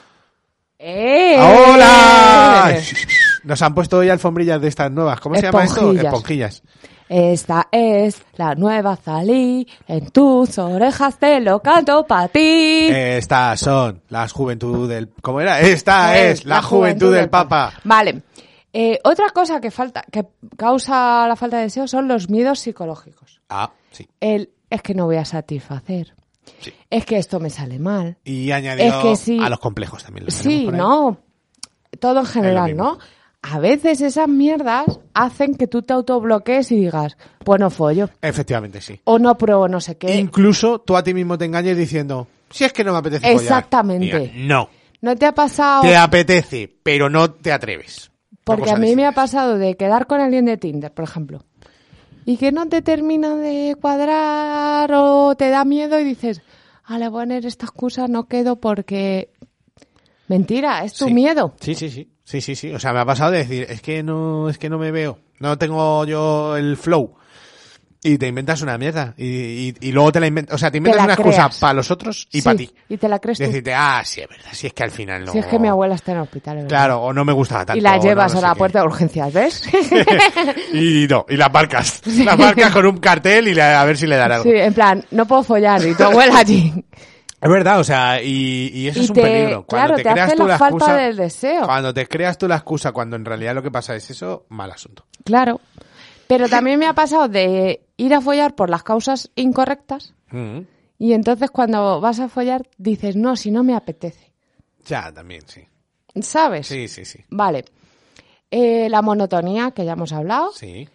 ¡Hola! Nos han puesto hoy alfombrillas de estas nuevas. ¿Cómo se llama esto? Esponjillas. Esponjillas. Esta es la nueva Zalí, en tus orejas te lo canto para ti. Estas son las juventud del... ¿Cómo era? Esta es la juventud del Papa. Vale. Otra cosa que causa la falta de deseo son los miedos psicológicos. Ah, sí. Es que no voy a satisfacer. Sí. Es que esto me sale mal. Y añadido Es que sí. a los complejos también. los Sí, tenemos por ahí. no. Todo en general, mismo. ¿no? A veces esas mierdas hacen que tú te autobloquees y digas, pues no follo. Efectivamente, sí. O no pruebo no sé qué. Incluso tú a ti mismo te engañes diciendo, si es que no me apetece follar. Exactamente. Mira, no. ¿No te ha pasado? Te apetece, pero no te atreves. Porque Vamos a mí decir me ha eso. pasado de quedar con alguien de Tinder, por ejemplo, y que no te termina de cuadrar o te da miedo y dices, le voy a poner esta excusa, no quedo porque... Mentira, es tu Sí. miedo. Sí, sí, sí. Sí, sí, sí. O sea, me ha pasado de decir, es que no me veo. No tengo yo el flow. Y te inventas una mierda. Y luego te la inventas. O sea, te inventas la una excusa creas. para los otros y Sí, para ti. y te la crees tú. Decirte, sí, es verdad. Si es que al final no. Si es que mi abuela está en el hospital. es verdad. Claro, o no me gustaba tanto. Y la o llevas no a la sé qué. puerta de urgencias, ¿ves? Y no, y las marcas. Las marcas con un cartel y a ver si le dan algo. Sí, en plan, no puedo follar y tu abuela allí. Es verdad, o sea, y eso Y es un te- peligro. Cuando claro, te te creas hace tú la la falta excusa, del deseo. Cuando te creas tú la excusa, cuando en realidad lo que pasa es eso, mal asunto. Claro. Pero también me ha pasado de ir a follar por las causas incorrectas Mm. y entonces cuando vas a follar dices, no, si no me apetece. Ya, también, sí. ¿Sabes? Sí, sí, sí. Vale. La monotonía, que ya hemos hablado. Sí,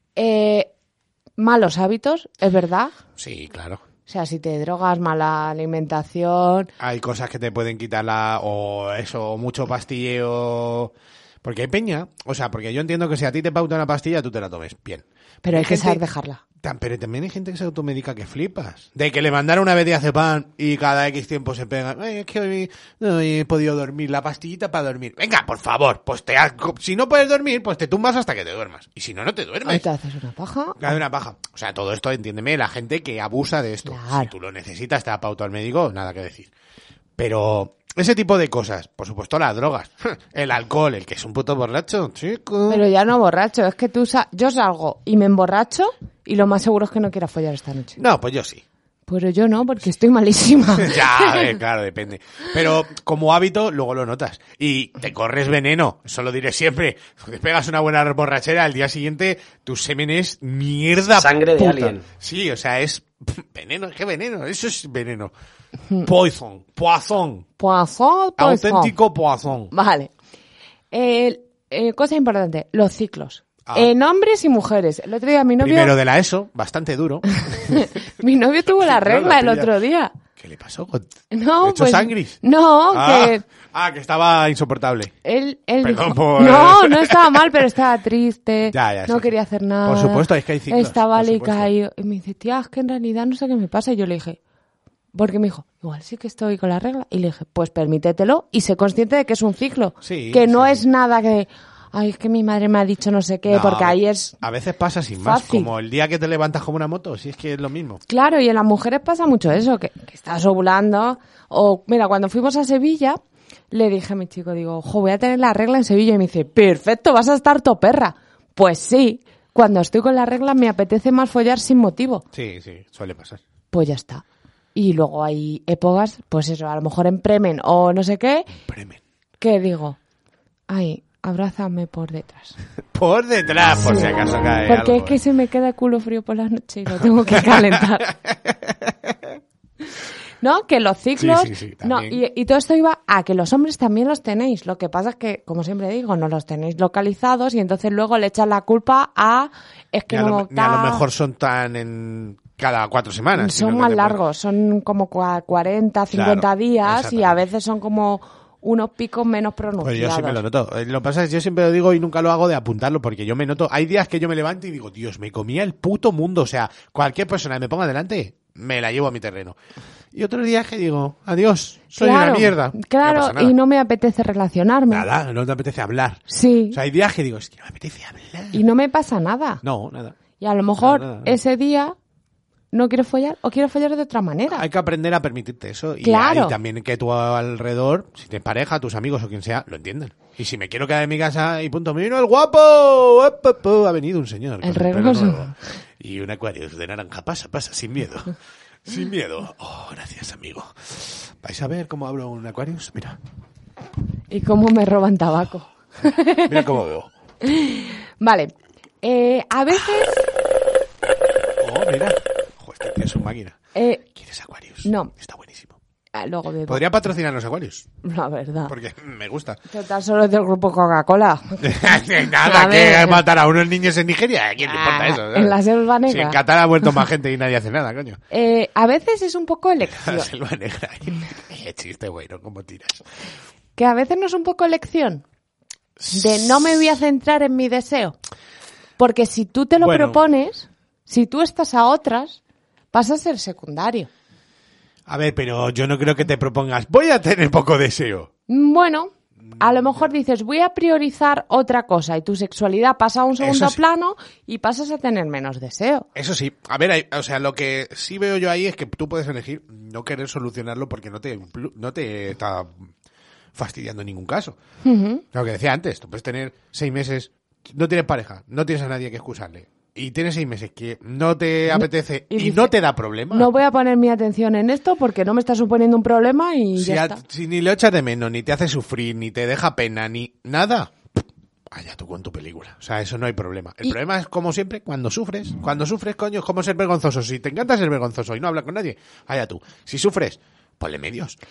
Malos hábitos, es verdad. sí, claro. O sea, si te drogas, mala alimentación. Hay cosas que te pueden quitar o mucho pastilleo. Porque hay peña, o sea, porque yo entiendo que si a ti te pauta una pastilla, tú te la tomes bien. Pero hay que gente- saber dejarla. Pero también hay gente que se automedica que flipas. De que le mandaron una vez diazepam y cada X tiempo se pegan. Es que hoy no he podido dormir, la pastillita para dormir. Venga, por favor, pues si no puedes dormir, pues te tumbas hasta que te duermas. Y si no, no te Ahí duermes. te haces una paja. Hay una paja. O sea, todo esto, entiéndeme, la gente que abusa de esto. Claro. Si tú lo necesitas, te da pauta al médico, nada que decir. Pero ese tipo de cosas, por supuesto las drogas, el alcohol, el que es un puto borracho, chico. Pero ya no borracho, es que yo salgo y me emborracho y lo más seguro es que no quiera follar esta noche. No, pues yo sí. Pero yo no, porque estoy malísima. Ya, claro, depende. Pero como hábito, luego lo notas. Y te corres veneno, eso lo diré siempre. Te pegas una buena borrachera, al día siguiente tu semen es mierda Sangre de puta. alien. Sí, o sea, es veneno, ¿qué veneno? Eso es veneno. Poison. Poisson. Auténtico poison. Vale. Cosa importante, los ciclos. Ah. En hombres y mujeres. El otro día mi novio... Primero de la ESO, bastante duro. Mi novio tuvo la regla el pilla. otro día. ¿Qué le pasó? No, ¿Le echó pues... sangris? No, que... Que estaba insoportable. Él Perdón dijo, por- no estaba mal, pero estaba triste, Ya, no sí, quería sí. hacer nada. Por supuesto, es que hay ciclos, Estaba por supuesto. alicaído. Y me dice, tía, es que en realidad no sé qué me pasa. Y yo le dije, porque me dijo, igual sí que estoy con la regla. Y le dije, pues permítetelo y sé consciente de que es un ciclo. Sí, que no sí. es nada que, ay, es que mi madre me ha dicho no sé qué, No, porque ahí es... A veces pasa sin más, fácil. como el día que te levantas como una moto, si es que es lo mismo. Claro, y en las mujeres pasa mucho eso, que estás ovulando. O, mira, cuando fuimos a Sevilla, le dije a mi chico, digo, voy a tener la regla en Sevilla. Y me dice, perfecto, vas a estar toperra. Pues sí, cuando estoy con la regla me apetece más follar sin motivo. Sí, suele pasar. Pues ya está. Y luego hay épocas, pues eso, a lo mejor en premen o no sé qué, Premen. que digo, ay, abrázame por detrás. Por detrás, por si acaso cae Porque algo. es que se me queda culo frío por la noche y lo tengo que calentar. ¿No? Que los ciclos... Sí, no, también. y todo esto iba a que los hombres también los tenéis. Lo que pasa es que, como siempre digo, no los tenéis localizados y entonces luego le echan la culpa a... Es que Ni a, no ni a lo da- mejor son tan en cada 4 semanas. Son sino que más te largos, son como 40, 50 Claro, días y a exactamente. veces son como unos picos menos Pues pronunciados. yo sí me lo noto. Lo que pasa es que yo siempre lo digo y nunca lo hago de apuntarlo porque yo me noto... Hay días que yo me levanto y digo, Dios, me comía el puto mundo. O sea, cualquier persona que me ponga delante, me la llevo a mi terreno. Y otros días que digo, adiós, soy Claro, una mierda. Claro, No pasa nada. y no me apetece relacionarme. Nada, no te apetece hablar. Sí, O sea, hay días que digo, es que no me apetece hablar. y no me pasa nada. No, nada. Y a lo mejor Nada. ese día no quiero follar o quiero follar de otra manera. Hay que aprender a permitirte eso. Y Claro. hay también que tu alrededor, si tienes pareja, tus amigos o quien sea, lo entiendan. Y si me quiero quedar en mi casa y punto, ¡mira el guapo! Ha venido un señor. El con pelo regoso. nuevo. Y un Aquarius de naranja. Pasa, sin miedo. Sin miedo. Oh, gracias, amigo. ¿Vais a ver cómo hablo un Aquarius? Mira. Y cómo me roban tabaco. Mira cómo veo. Vale. A veces... Oh, mira. Joder, este tío es un máquina. ¿Quieres Aquarius? No. Está buenísimo. Luego bebo. Podría patrocinar los Aquarius. La verdad. Porque me gusta. Total, solo es del grupo Coca-Cola. Nada, A ver. que matar a unos niños en Nigeria. ¿A quién le importa eso? ¿sabes? En la selva negra. Si en Qatar ha vuelto más gente y nadie hace nada, coño. A veces es un poco elección. La selva negra. Qué chiste, güey, ¿no? ¿Cómo tiras? Que a veces no es un poco elección. De no me voy a centrar en mi deseo. Porque si tú te lo Bueno. propones, si tú estás a otras, vas a ser secundario. A ver, pero yo no creo que te propongas, voy a tener poco deseo. Bueno, a lo mejor dices, voy a priorizar otra cosa y tu sexualidad pasa a un segundo Eso sí. plano y pasas a tener menos deseo. Eso sí. A ver, o sea, lo que sí veo yo ahí es que tú puedes elegir no querer solucionarlo porque no te está fastidiando en ningún caso. Lo que decía antes, tú puedes tener 6 meses, no tienes pareja, no tienes a nadie que excusarle. Y tienes 6 meses que no te apetece y y dice, no te da problema. No voy a poner mi atención en esto porque no me está suponiendo un problema y Si, ya está. si ni lo echas de menos, ni te hace sufrir, ni te deja pena, ni nada, allá tú con tu película. O sea, eso no hay problema. El problema es, como siempre, cuando sufres. Cuando sufres, coño, es como ser vergonzoso. Si te encanta ser vergonzoso y no hablas con nadie, allá tú. Si sufres, ponle medios.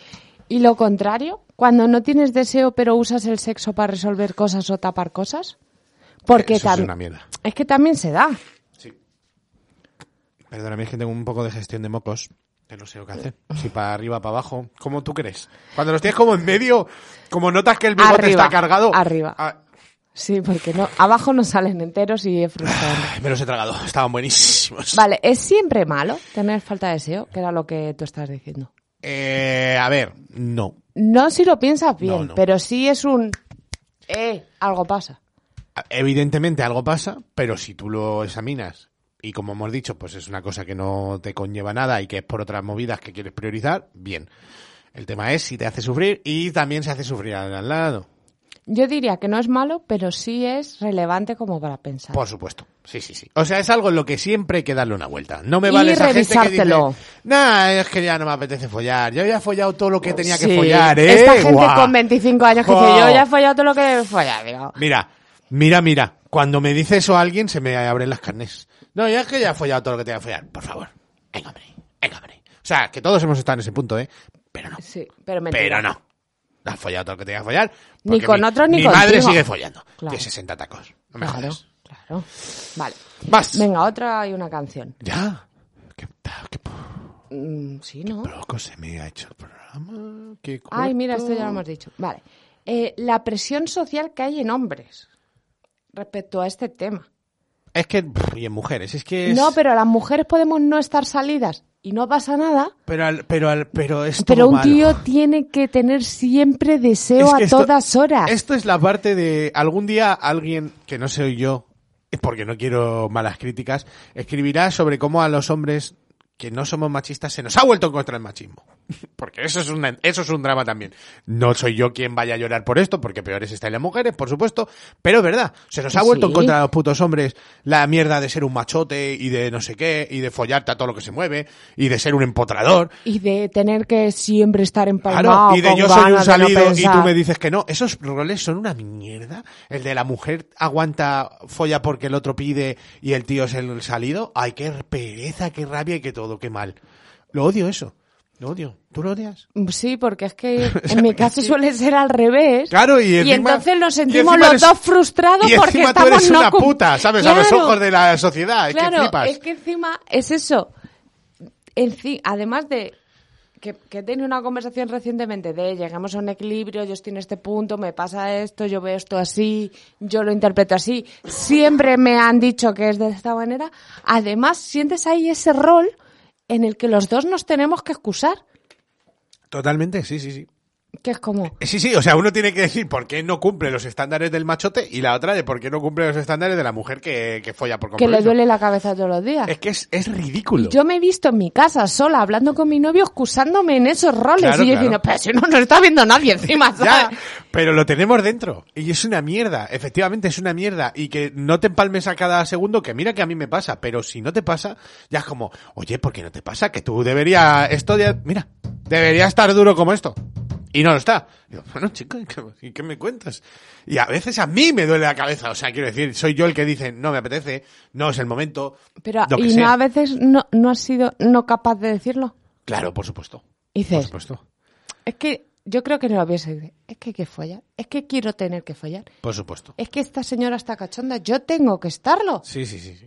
¿Y lo contrario? Cuando no tienes deseo pero usas el sexo para resolver cosas o tapar cosas. Porque Eso es una mierda. es que también se da. Sí. Perdóname, es que tengo un poco de gestión de mocos. Que no sé lo que hacer. Si para arriba, para abajo. ¿Cómo tú crees? Cuando los tienes como en medio, como notas que el bigote Arriba, está cargado. arriba. Ah, Sí, porque no, abajo no salen enteros y es frustrante. me los he tragado. Estaban buenísimos. Vale, ¿es siempre malo tener falta de deseo? Que era lo que tú estás diciendo. A ver, no. No si lo piensas bien, No. pero sí es un... algo pasa. Evidentemente algo pasa, pero si tú lo examinas y como hemos dicho, pues es una cosa que no te conlleva nada y que es por otras movidas que quieres priorizar, bien. El tema es si te hace sufrir y también se hace sufrir al lado. Yo diría que no es malo, pero sí es relevante como para pensar. Por supuesto. Sí. O sea, es algo en lo que siempre hay que darle una vuelta. No me Y vale esa gente que dice, revisártelo. nah, es que ya no me apetece follar. Yo ya he follado todo lo que tenía que Sí, follar, ¿eh? Esta gente Guau. con 25 años que dice, Jo. yo ya he follado todo lo que debe follar. Digo, Mira. Cuando me dice eso alguien, se me abren las carnes. No, ya es que ya he follado todo lo que tenía que follar. Por favor. Venga, hombre. O sea, que todos hemos estado en ese punto, ¿eh? Pero no. sí, pero mentira. Pero no. Has follado todo lo que tenía que follar. Ni porque con otros ni mi contigo. madre sigue follando. Claro. Que 60 tacos. No me Claro, jodas. claro. Vale. Vas. Venga, otra y una canción. Ya. Qué Sí, ¿no? loco se me ha hecho el programa. Qué Ay, mira, corto. esto ya lo hemos dicho. Vale. La presión social que hay en hombres respecto a este tema. Es que, y en mujeres, es que es... No, pero las mujeres podemos no estar salidas y no pasa nada, Pero es todo pero un malo. tío tiene que tener siempre deseo Es que a todas horas. Esto es la parte de algún día alguien, que no soy yo, porque no quiero malas críticas, escribirá sobre cómo a los hombres que no somos machistas se nos ha vuelto en contra el machismo. Porque eso es un drama también. No soy yo quien vaya a llorar por esto, porque peores están las mujeres, por supuesto, pero es verdad, se nos ha vuelto en contra de los putos hombres la mierda de ser un machote y de no sé qué, y de follarte a todo lo que se mueve, y de ser un empotrador. Y de tener que siempre estar empalmado. Claro, y de con yo soy un ganas de no salido y pensar. tú me dices que no. Esos roles son una mierda. El de la mujer aguanta, folla porque el otro pide y el tío es el salido. Ay, qué pereza, qué rabia y qué todo, qué mal. Lo odio eso. Lo odio. ¿Tú lo odias? Sí, porque es que en mi caso suele ser al revés. Claro, y encima, entonces nos y sentimos encima los dos frustrados y porque encima tú estamos eres no una cum- puta, ¿sabes? A los Claro. ojos de la sociedad. Es que Claro, flipas. es que encima es eso. Además de que he tenido una conversación recientemente de llegamos a un equilibrio, yo estoy en este punto, me pasa esto, yo veo esto así, yo lo interpreto así. Siempre me han dicho que es de esta manera. Además, sientes ahí ese rol en el que los dos nos tenemos que excusar. Totalmente, sí. Que es como... Sí, o sea, uno tiene que decir por qué no cumple los estándares del machote y la otra de por qué no cumple los estándares de la mujer que folla por que compromiso. le duele la cabeza todos los días. Es que es ridículo. Y yo me he visto en mi casa sola hablando con mi novio excusándome en esos roles Claro, y yo claro. diciendo, pero si no nos está viendo nadie encima, Ya, ¿sabes? pero lo tenemos dentro. Y es una mierda. Efectivamente, es una mierda. Y que no te empalmes a cada segundo, que mira que a mí me pasa. Pero si no te pasa, ya es como, oye, ¿por qué no te pasa? Que tú deberías, mira, debería estar duro como esto. Y no lo está. Digo, bueno, chico, ¿y qué me cuentas? Y a veces a mí me duele la cabeza. O sea, quiero decir, soy yo el que dice, no me apetece, no es el momento. Pero, lo que y sea. no a veces no has sido no capaz de decirlo. Claro, por supuesto. Y Por dices, supuesto. es que yo creo que no lo hubiese dicho. Es que hay que follar. Es que quiero tener que follar. Por supuesto. Es que esta señora está cachonda. Yo tengo que estarlo. Sí.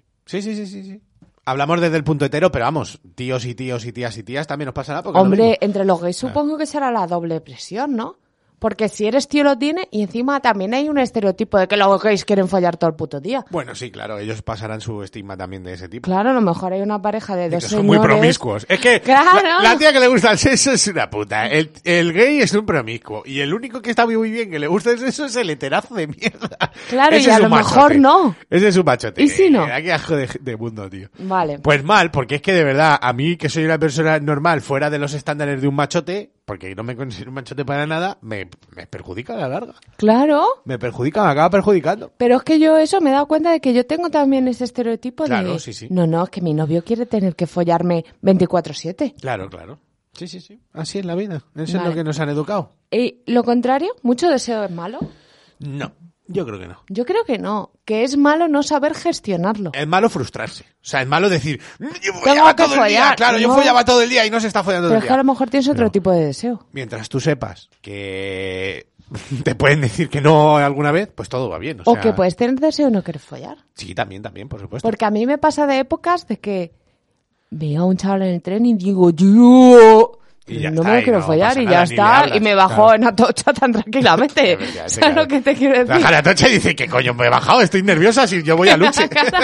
Sí. Hablamos desde el punto hetero, pero vamos, tíos y tías y tías también nos pasará porque es lo Hombre, mismo. entre los gays supongo que será la doble presión, ¿no? Porque si eres tío lo tiene y encima también hay un estereotipo de que los gays quieren follar todo el puto día. Bueno, sí, claro, ellos pasarán su estigma también de ese tipo. Claro, a lo mejor hay una pareja de De dos que son muy señores... promiscuos. Es que Claro. la tía que le gusta el sexo es una puta. El gay es un promiscuo. Y el único que está muy bien que le gusta el sexo es el heterazo de mierda. Claro, Ese y a es lo un mejor machote. no. Ese es un machote. ¿Y si no? Qué asco de mundo, tío. Vale. Pues mal, porque es que de verdad, a mí que soy una persona normal, fuera de los estándares de un machote, porque no me considero un machote para nada, me perjudica a la larga. Claro. Me perjudica, me acaba perjudicando. Pero es que yo eso me he dado cuenta de que yo tengo también ese estereotipo Claro, de... sí. No, es que mi novio quiere tener que follarme 24/7. Claro. Sí. Así es la vida. Eso es Vale. lo que nos han educado. Y lo contrario, mucho deseo es malo. No. Yo creo que no. Yo creo que no, que es malo no saber gestionarlo. Es malo frustrarse. O sea, es malo decir, yo Tengo follaba que todo el día. follar. Claro, yo No. follaba todo el día y no se está follando todo Pero el es que a día. lo mejor tienes otro No. tipo de deseo. Mientras tú sepas que te pueden decir que no alguna vez, pues todo va bien. O sea, que puedes tener deseo y no querer follar. Sí, también, por supuesto. Porque a mí me pasa de épocas de que veo a un chaval en el tren y digo, yo Y ya no está, me lo y quiero no follar pasa y nada, ya ni le está. hablas, Y me bajo claro. en Atocha tan tranquilamente. Efectivamente, ¿Sabes claro. lo que te quiero decir? Baja la tocha y dice, ¿qué coño me he bajado? Estoy nerviosa si yo voy a luche.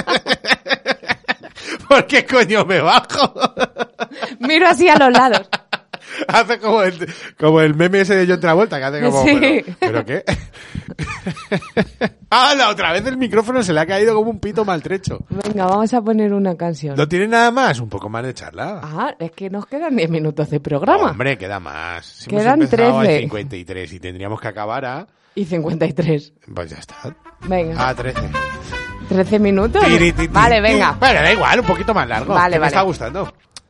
¿Por qué coño me bajo? Miro así a los lados. Hace como el meme ese de John Travolta, que hace como, Sí. ¿pero qué? La otra vez el micrófono se le ha caído como un pito maltrecho. Venga, vamos a poner una canción. ¿No tiene nada más? Un poco más de charla. Ah, es que nos quedan 10 minutos de programa. Hombre, queda más. Si Quedan hemos empezado 13. a 53 y tendríamos que acabar a... Y 53. Pues ya está. Venga, A 13. 13 minutos. Tiri, ti, ti. Vale, venga. Bueno, da igual, un poquito más largo. Vale, que me vale. está gustando.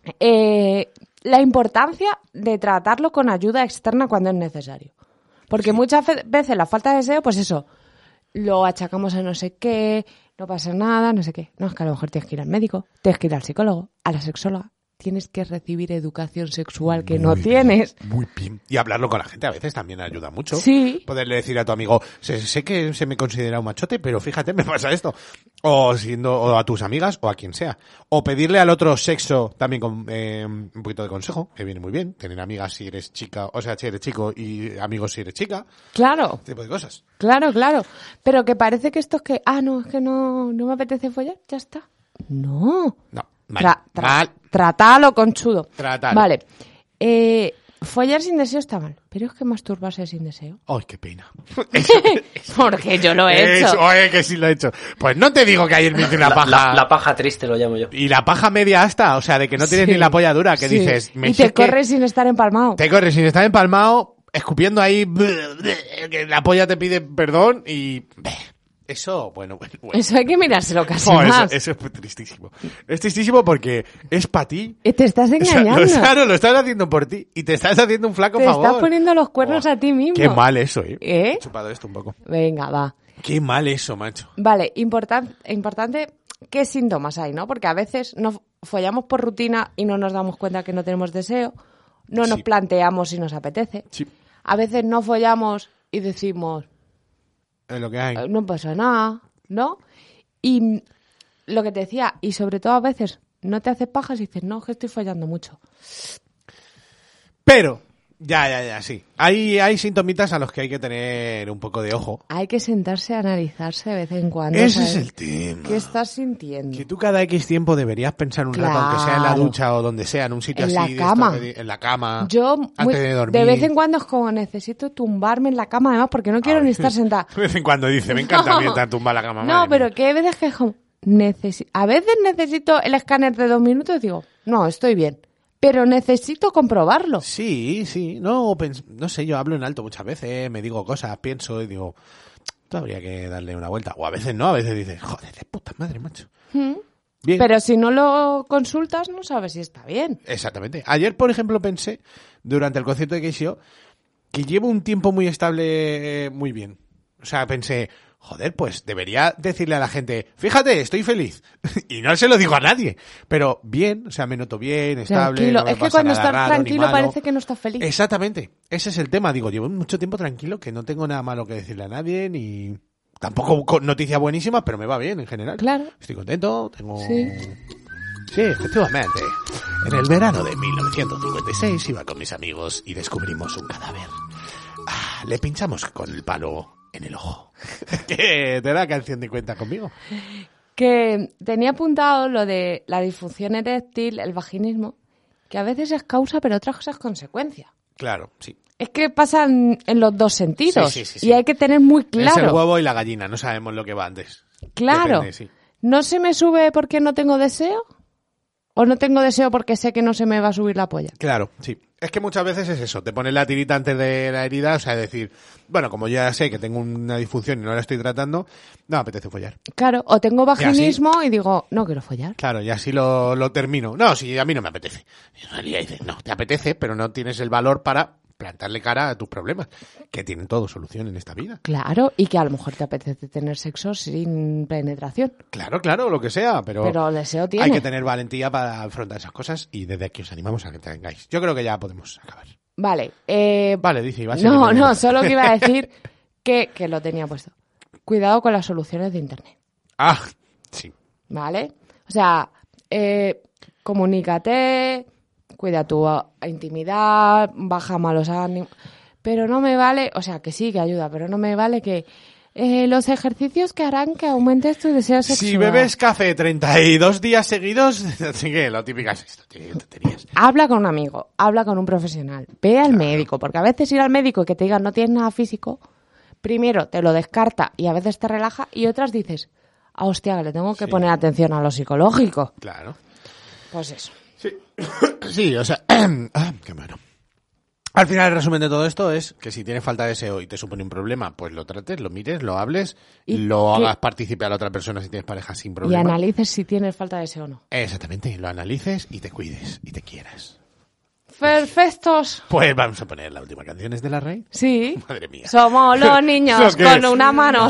La importancia de tratarlo con ayuda externa cuando es necesario. Porque muchas veces la falta de deseo, pues eso, lo achacamos a no sé qué, no pasa nada, no sé qué. No, es que a lo mejor tienes que ir al médico, tienes que ir al psicólogo, a la sexóloga. Tienes que recibir educación sexual que no tienes. Muy bien. Y hablarlo con la gente a veces también ayuda mucho. Sí. Poderle decir a tu amigo, sé que se me considera un machote, pero fíjate, me pasa esto. O a tus amigas, o a quien sea. O pedirle al otro sexo también con un poquito de consejo, que viene muy bien. Tener amigas si eres chica, o sea, si eres chico y amigos si eres chica. Claro, Ese tipo de cosas. claro. Pero que parece que esto es que, no, es que no me apetece follar, ya está. No. No, mal. Mal. Tratalo, conchudo. Trátalo. Vale. Follar sin deseo está mal, pero es que masturbarse sin deseo. Ay, qué pena. Porque yo lo he hecho. Oye, que sí lo he hecho. Pues no te digo que ayer me hice una paja. La paja triste lo llamo yo. Y la paja media hasta, o sea, de que no tienes Sí, ni la polla dura, que sí. dices... Y te corres sin estar empalmado. Te corres sin estar empalmado, escupiendo ahí, que la polla te pide perdón y... Eso, bueno. Eso hay que mirárselo casi Jo, más. eso es tristísimo. Es tristísimo porque es para ti. Te estás O sea, engañando. claro, lo estás haciendo por ti y te estás haciendo un flaco Te favor. estás poniendo los cuernos Oh, a ti mismo. Qué mal eso, ¿eh? ¿Eh? He chupado esto un poco. Venga, va. Qué mal eso, macho. Vale, importante, ¿qué síntomas hay, no? Porque a veces nos follamos por rutina y no nos damos cuenta que no tenemos deseo. No nos Sí. planteamos si nos apetece. Sí, A veces no follamos y decimos, es lo que hay. no pasa nada, ¿no? Y lo que te decía, y sobre todo a veces no te haces pajas y dices, no, es que estoy follando mucho. Pero, ya, sí. Hay sintomitas a los que hay que tener un poco de ojo. Hay que sentarse a analizarse de vez en cuando. Ese ¿sabes? es el tema. ¿Qué estás sintiendo? Que tú cada X tiempo deberías pensar un rato, aunque sea en la Claro. ducha o donde sea, en un sitio En así. la cama. En la cama. Yo antes de dormir. de vez en cuando es como necesito tumbarme en la cama, además, porque no quiero Ay, ni estar sentada. De vez en cuando dice, me encanta No. mientras tumba la cama. No, madre pero mía. que hay veces que es como, a veces necesito el escáner de 2 minutos y digo, no, estoy bien. Pero necesito comprobarlo. Sí, no sé, yo hablo en alto muchas veces, me digo cosas, pienso y digo, esto habría que darle una vuelta. O a veces no, a veces dices, joder, de puta madre, macho. Bien. Pero si no lo consultas, no sabes si está bien. Exactamente. Ayer, por ejemplo, pensé, durante el concierto de KCO, que llevo un tiempo muy estable, muy bien. O sea, pensé, joder, pues debería decirle a la gente, fíjate, estoy feliz. Y no se lo digo a nadie. Pero bien, o sea, me noto bien, estable. Tranquilo. no me Es que pasa cuando nada estás raro, ni tranquilo malo. parece que no estás feliz. Exactamente. Ese es el tema. Digo, llevo mucho tiempo tranquilo, que no tengo nada malo que decirle a nadie, ni... Tampoco con noticias buenísimas, pero me va bien en general. Claro. Estoy contento, tengo... Sí. Sí, efectivamente. En el verano de 1956 iba con mis amigos y descubrimos un cadáver. Le pinchamos con el palo en el ojo. ¿Qué te da canción de cuenta conmigo? Que tenía apuntado lo de la disfunción eréctil, el vaginismo, que a veces es causa, pero otras cosas es consecuencia. Claro, sí. Es que pasan en los dos sentidos. Sí. Y hay que tener muy Es el claro. huevo y la gallina, no sabemos lo que va antes. Claro. Depende, sí. ¿No se me sube porque no tengo deseo? ¿O no tengo deseo porque sé que no se me va a subir la polla? Claro, sí. Es que muchas veces es eso, te pones la tirita antes de la herida, o sea, decir, bueno, como ya sé que tengo una disfunción y no la estoy tratando, no me apetece follar. Claro, o tengo vaginismo y digo, no quiero follar. Claro, y así lo termino. No, si a mí no me apetece. Y en realidad dices, no, te apetece, pero no tienes el valor para plantarle cara a tus problemas, que tienen todo solución en esta vida. Claro, y que a lo mejor te apetece tener sexo sin penetración. Claro, lo que sea, pero el deseo tiene. hay que tener valentía para afrontar esas cosas y desde aquí os animamos a que tengáis. Yo creo que ya podemos acabar. Vale. Vale, dice Iván. No, solo que iba a decir que lo tenía puesto. Cuidado con las soluciones de Internet. Ah, sí. ¿Vale? O sea, comunícate, cuida tu intimidad, baja malos ánimos. Pero no me vale, o sea, que sí, que ayuda, pero no me vale que los ejercicios que harán que aumentes tu deseo sexual. Si bebes café 32 días seguidos, así que lo típico es esto, tonterías. Habla con un amigo, habla con un profesional, ve al médico, porque a veces ir al médico y que te digan no tienes nada físico, primero te lo descarta y a veces te relaja y otras dices, hostia, que le tengo que poner atención a lo psicológico. Claro. Pues eso. Sí, o sea, qué bueno. Al final, el resumen de todo esto es que si tienes falta de deseo y te supone un problema, pues lo trates, lo mires, lo hables, hagas partícipe a la otra persona si tienes pareja sin problema. Y analices si tienes falta de deseo o no. Exactamente, lo analices y te cuides y te quieras. Perfectos. Pues vamos a poner la última canción, ¿es de la Rey? Sí. Madre mía. Somos los niños con una mano.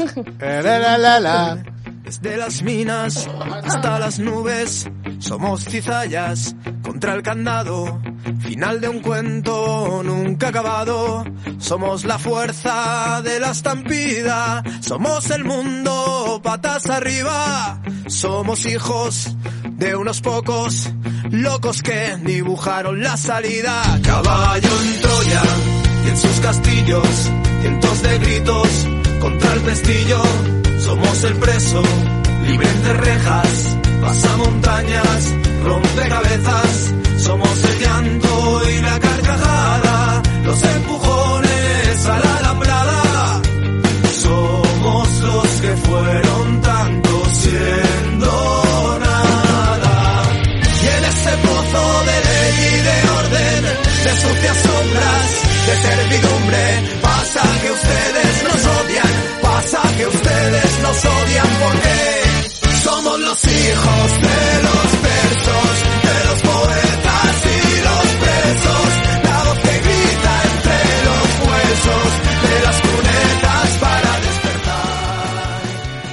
Desde las minas hasta las nubes, somos cizallas contra el candado, final de un cuento nunca acabado. Somos la fuerza de la estampida, somos el mundo patas arriba. Somos hijos de unos pocos locos que dibujaron la salida. Caballo en Troya y en sus castillos, cientos de gritos contra el pestillo. Somos el preso, libre entre rejas, pasa montañas, rompe cabezas. Somos el llanto y la carcajada, los empujones a la alambrada. Somos los que fueron tanto siendo nada. Y en ese pozo de ley y de orden, de sucias sombras, de servidumbre, pasa que ustedes nos odian, pasa que ustedes nos odian porque somos los hijos de los versos, de los poetas y los presos, la voz que grita entre los huesos, de las cunetas para despertar.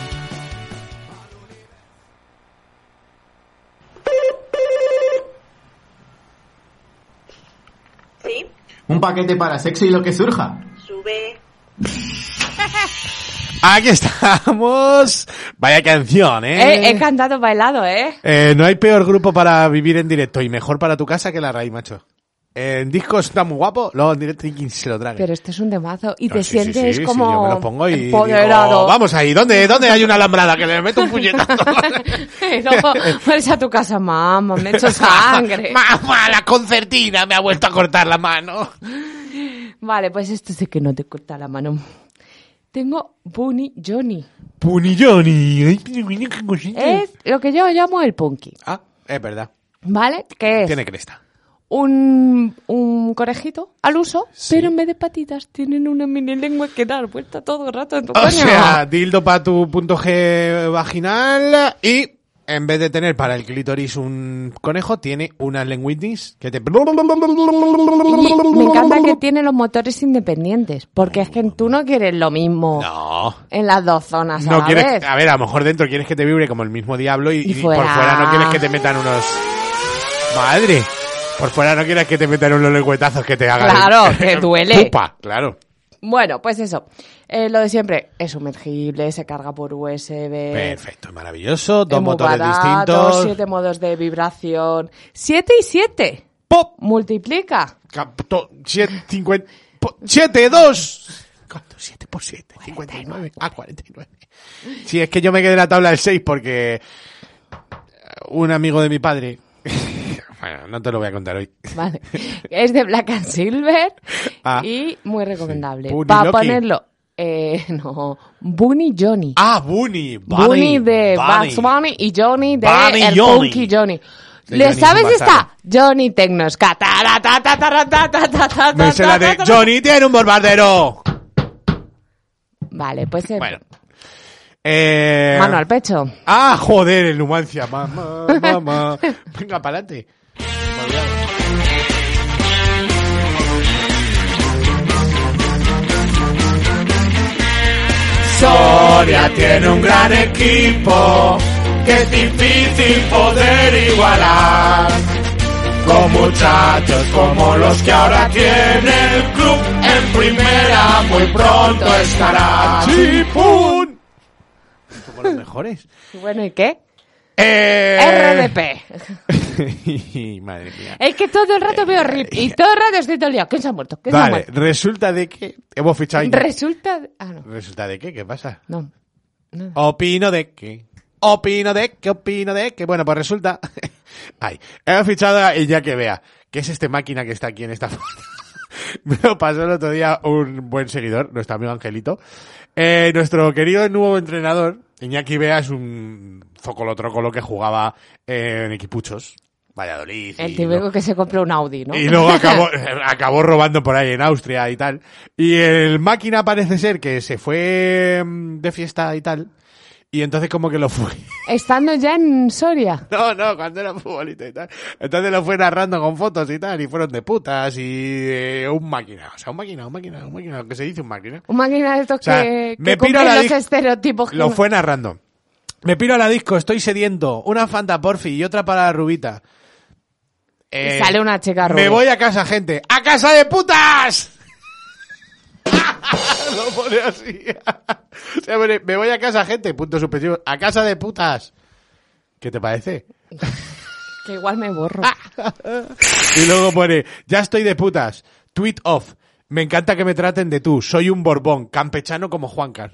¿Sí? Un paquete para sexo y lo que surja. Sube. Aquí estamos. Vaya canción, He cantado bailado, No hay peor grupo para vivir en directo y mejor para tu casa que la Raíz, macho. En discos está muy guapo, luego en directo y quien se lo trague. Pero este es un temazo y No, te sientes sí, como yo me lo pongo y empoderado. digo, vamos ahí, ¿dónde hay una alambrada? Que le meto un puñetazo. Y luego vuelves a tu casa, mamá, me he hecho sangre. Mamá, la concertina me ha vuelto a cortar la mano. Vale, pues esto sí que no te corta la mano. Tengo Bunny Johnny. Bunny Johnny. Es lo que yo llamo el punky. Ah, es verdad. ¿Vale? ¿Qué es? Tiene cresta. Un conejito al uso, Sí. pero en vez de patitas tienen una mini lengua que da vuelta todo el rato en tu O coño. sea, dildo para tu punto G vaginal y en vez de tener para el clítoris un conejo, tiene unas lengüitis que te... Y me encanta que tiene los motores independientes, porque es que tú no quieres lo mismo No. en las dos zonas a No la quieres, vez. a ver, a lo mejor dentro quieres que te vibre como el mismo diablo y por fuera. fuera no quieres que te metan unos... Madre, por fuera no quieres que te metan unos lengüetazos que te hagan... Claro, que duele. Pupa, claro. Bueno, pues eso. Lo de siempre, es sumergible, se carga por USB. Perfecto, maravilloso. Dos es muy motores barato, distintos. 7 modos de vibración. 7 y 7. ¡Pop! Multiplica. 7, 2. ¿Cuánto? 7 por 7. 59. Ah, 49. Sí, es que yo me quedé en la tabla del 6 porque un amigo de mi padre... Bueno, no te lo voy a contar hoy. Vale. Es de Black and Silver Ah. y muy recomendable. Sí. Bunny Para Loki. ponerlo, no, Bunny Johnny. Ah, Bunny. Bunny de Bugs Bunny y Johnny de Bunny el Johnny. Punky Johnny. De ¿Le Johnny sabes Bastardo. esta? Johnny Tecnosca. Me sé la de Johnny tiene un bombardero. Vale, pues Bueno. mano al pecho. Ah, joder, el Numancia. Mamá, mamá. Venga, para adelante. Gloria tiene un gran equipo que es difícil poder igualar. Con muchachos como los que ahora tiene el club en primera, muy pronto estará. ¡Chipún! Somos los mejores. Bueno, ¿y qué? RDP. Madre mía. Es que todo el rato veo RIP y todo el rato estoy todo el día. ¿Quién se ha muerto? ¿Quién se ha Vale, muerto? resulta de que hemos fichado... Resulta... no. ¿Resulta de qué? ¿Qué pasa? No. Opino de que... Opino de que... Bueno, pues resulta... Ay, hemos fichado a Iñaki Bea, que es este máquina que está aquí en esta foto. Me lo pasó el otro día un buen seguidor, nuestro amigo Angelito. Nuestro querido nuevo entrenador, Iñaki Bea, es un zocolotrócolo que jugaba en equipuchos. Valladolid. El típico que se compró un Audi, ¿no? Y luego acabó robando por ahí en Austria y tal. Y el máquina parece ser que se fue de fiesta y tal. Y entonces como que lo fue. Estando ya en Soria. No, cuando era futbolista y tal. Entonces lo fue narrando con fotos y tal. Y fueron de putas y un máquina. O sea, un máquina. Que se dice un máquina. Un máquina de estos O sea, que me cumplen piro a la los estereotipos. Lo fue narrando. Me piro a la disco, estoy sediento. Una Fanta Porfi y otra para la rubita. Y sale una chica rubia. Me voy a casa, gente. ¡A casa de putas! Lo pone así. O sea, me voy a casa, gente. Punto suspensivo. A casa de putas. ¿Qué te parece? Que igual me borro. Y luego pone, ya estoy de putas. Tweet off. Me encanta que me traten de tú. Soy un Borbón, campechano como Juancar.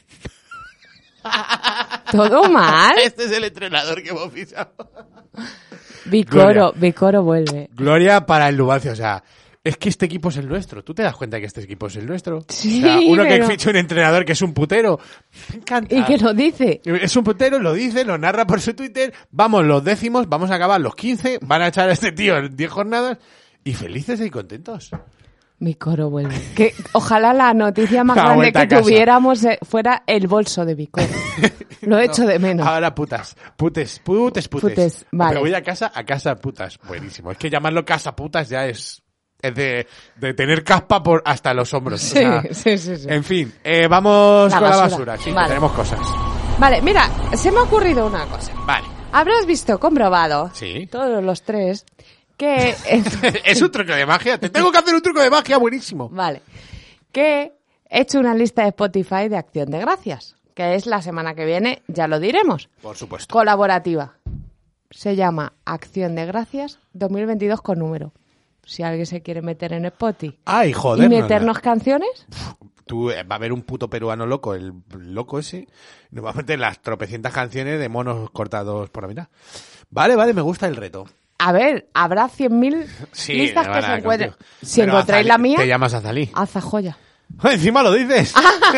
¿Todo mal? Este es el entrenador que hemos pisado. Vicoro vuelve. Gloria para el Numancia, o sea, es que este equipo es el nuestro. ¿Tú te das cuenta que este equipo es el nuestro? Sí, o sea, uno pero... que ficha un entrenador que es un putero. Me encanta. ¿Y que lo dice? Es un putero, lo dice, lo narra por su Twitter. Vamos los décimos, vamos a acabar los 15, van a echar a este tío en 10 jornadas y felices y contentos. Vicoro vuelve. Que ojalá la noticia más La grande vuelta que a casa. tuviéramos fuera el bolso de Vicoro. Lo he hecho de menos. Ahora putas. Putes. Vale. Pero voy a casa putas. Buenísimo. Es que llamarlo casa putas ya es de tener caspa por hasta los hombros. Sí, o sea, sí. En fin, vamos con la basura. Sí, Vale. que tenemos cosas. Vale, mira, se me ha ocurrido una cosa. Vale. Habrás visto, comprobado, Sí. todos los tres, que... Es un truco de magia. Te tengo que hacer un truco de magia buenísimo. Vale. Que he hecho una lista de Spotify de Acción de Gracias, que es la semana que viene, ya lo diremos. Por supuesto. Colaborativa. Se llama Acción de Gracias 2022 con número. Si alguien se quiere meter en Spotify Ay, joder. y meternos canciones, Tú, va a haber un puto peruano loco, el loco ese, nos va a meter las tropecientas canciones de monos cortados por la mitad. Vale, me gusta el reto. a ver, habrá 100.000 Sí, listas me que van se a encuentren. contigo. Si Pero encontráis Azalí- la mía, Te llamas Azalí. haz joya. Encima lo dices.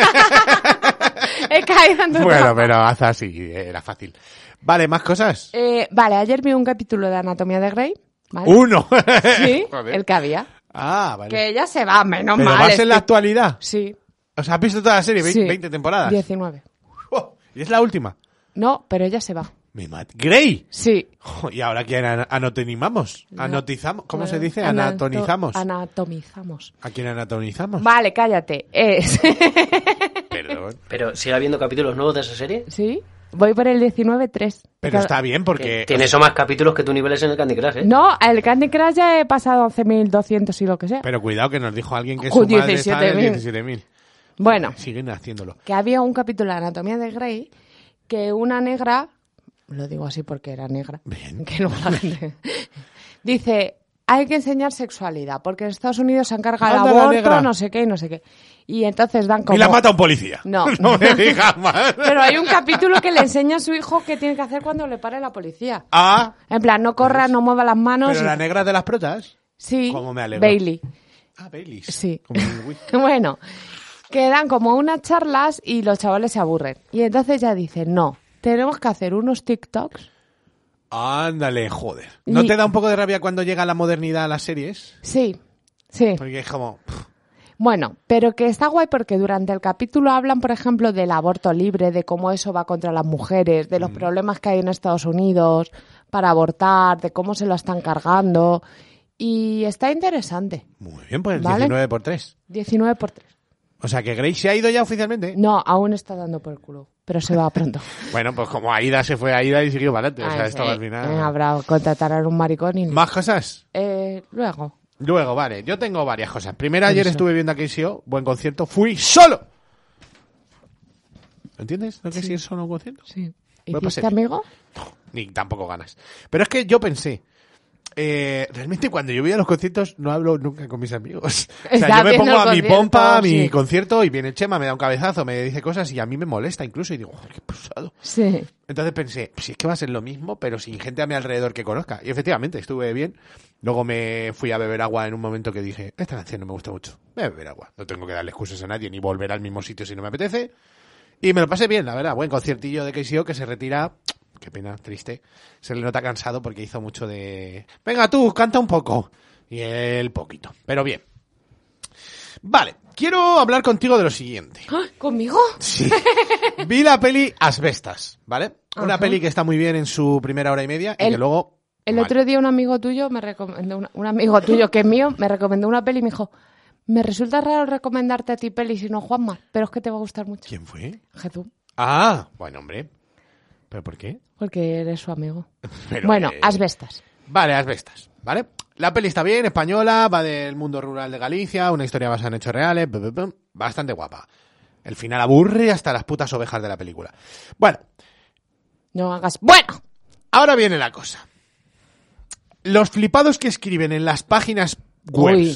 He caído en tu Bueno, trampa. pero haz así, era fácil. Vale, ¿más cosas? Vale, ayer vi un capítulo de Anatomía de Grey. ¿vale? Uno. Sí, Joder. el que había. Ah, vale. Que ya se va, menos ¿Pero mal. vas en la este- actualidad? Sí. O sea, ¿has visto toda la serie? Sí. 20 temporadas. 19. Oh, ¿y es la última? No, pero ella se va. Mi madre. ¡Grey! Sí. Oh, ¿y ahora quién anotonimamos? ¿Anotizamos? ¿Cómo se dice? Anato- Anatonizamos. Anatomizamos. ¿A quién anatonizamos? Vale, cállate. Perdón. Pero sigue habiendo capítulos nuevos de esa serie. ¿Sí? Voy por el 19-3. Pero está bien porque... Tiene eso más capítulos que tus niveles en el Candy Crush, ¿eh? No, el Candy Crush ya he pasado 11.200 y lo que sea. Pero cuidado que nos dijo alguien que Con su madre está en 17.000. 17.000. Bueno, Siguen haciéndolo. que había un capítulo de Anatomía de Grey que una negra, lo digo así porque era negra, Bien. que luego la gente dice, hay que enseñar sexualidad, porque en Estados Unidos se encarga el Anda, la aborto, negra. no sé qué y no sé qué. Y entonces dan como... Y la mata un policía. No. No me digas más. Pero hay un capítulo que le enseña a su hijo qué tiene que hacer cuando le pare la policía. Ah, En plan, no corra, no mueva las manos. pero y- la negra de las protas. Sí, ¿Cómo me alegro? Bailey. Ah, Baileys. Sí. Como en el whisky. Bueno, que dan como unas charlas y los chavales se aburren. Y entonces ya dicen, no, tenemos que hacer unos TikToks. Ándale, joder. ¿No Y- te da un poco de rabia cuando llega la modernidad a las series? Sí, sí. Porque es como... Bueno, pero que está guay porque durante el capítulo hablan, por ejemplo, del aborto libre, de cómo eso va contra las mujeres, de los problemas que hay en Estados Unidos para abortar, de cómo se lo están cargando. Y está interesante. Muy bien, pues el Vale. 19x3. 19x3. O sea, que Grace se ha ido ya oficialmente. No, aún está dando por el culo, pero se va pronto. Bueno, pues como Aida se fue a Aida y siguió para adelante. O sea, Ay, esto sí. al final... Habrá contratar a un maricón y... ¿Más cosas? Luego. Luego, vale. Yo tengo varias cosas. Primero, ayer Eso. estuve viendo a KCO, buen concierto. Fui solo. ¿Entiendes lo que es ir solo a un concierto? Sí. Voy a ¿Hiciste pasar. amigo? Ni tampoco ganas. Pero es que yo pensé... realmente cuando yo voy a los conciertos no hablo nunca con mis amigos. O sea, Está yo me viendo pongo el a mi concierto, pompa, a mi sí. concierto y viene Chema, me da un cabezazo, me dice cosas y a mí me molesta incluso y digo, joder, qué pesado. Sí. Entonces pensé, si es que va a ser lo mismo, pero sin gente a mi alrededor que conozca. Y efectivamente, estuve bien. Luego me fui a beber agua en un momento que dije, esta canción no me gusta mucho. Voy a beber agua. No tengo que darle excusas a nadie ni volver al mismo sitio si no me apetece. Y me lo pasé bien, la verdad. Buen conciertillo de KCO que se retira. Qué pena, triste. Se le nota cansado porque hizo mucho de... Venga tú, canta un poco. Y él poquito. Pero bien. Vale, quiero hablar contigo de lo siguiente. ¡Ah! ¿Conmigo? Sí. Vi la peli Asbestas, ¿vale? Una Ajá. peli que está muy bien en su primera hora y media y El- que luego... El mal. otro día un amigo tuyo me recomendó, un amigo tuyo que es mío, me recomendó una peli y me dijo, me resulta raro recomendarte a ti peli si no Juanma, pero es que te va a gustar mucho. ¿Quién fue? Jesús, Ah, bueno, hombre. ¿Pero por qué? porque eres su amigo. Pero, Bueno, Asbestas. Vale, Asbestas, ¿vale? La peli está bien, española, va del mundo rural de Galicia, una historia basada en hechos reales, bastante guapa. El final aburre hasta las putas ovejas de la película. Bueno, No hagas... Bueno, ahora viene la cosa. Los flipados que escriben en las páginas web Uy.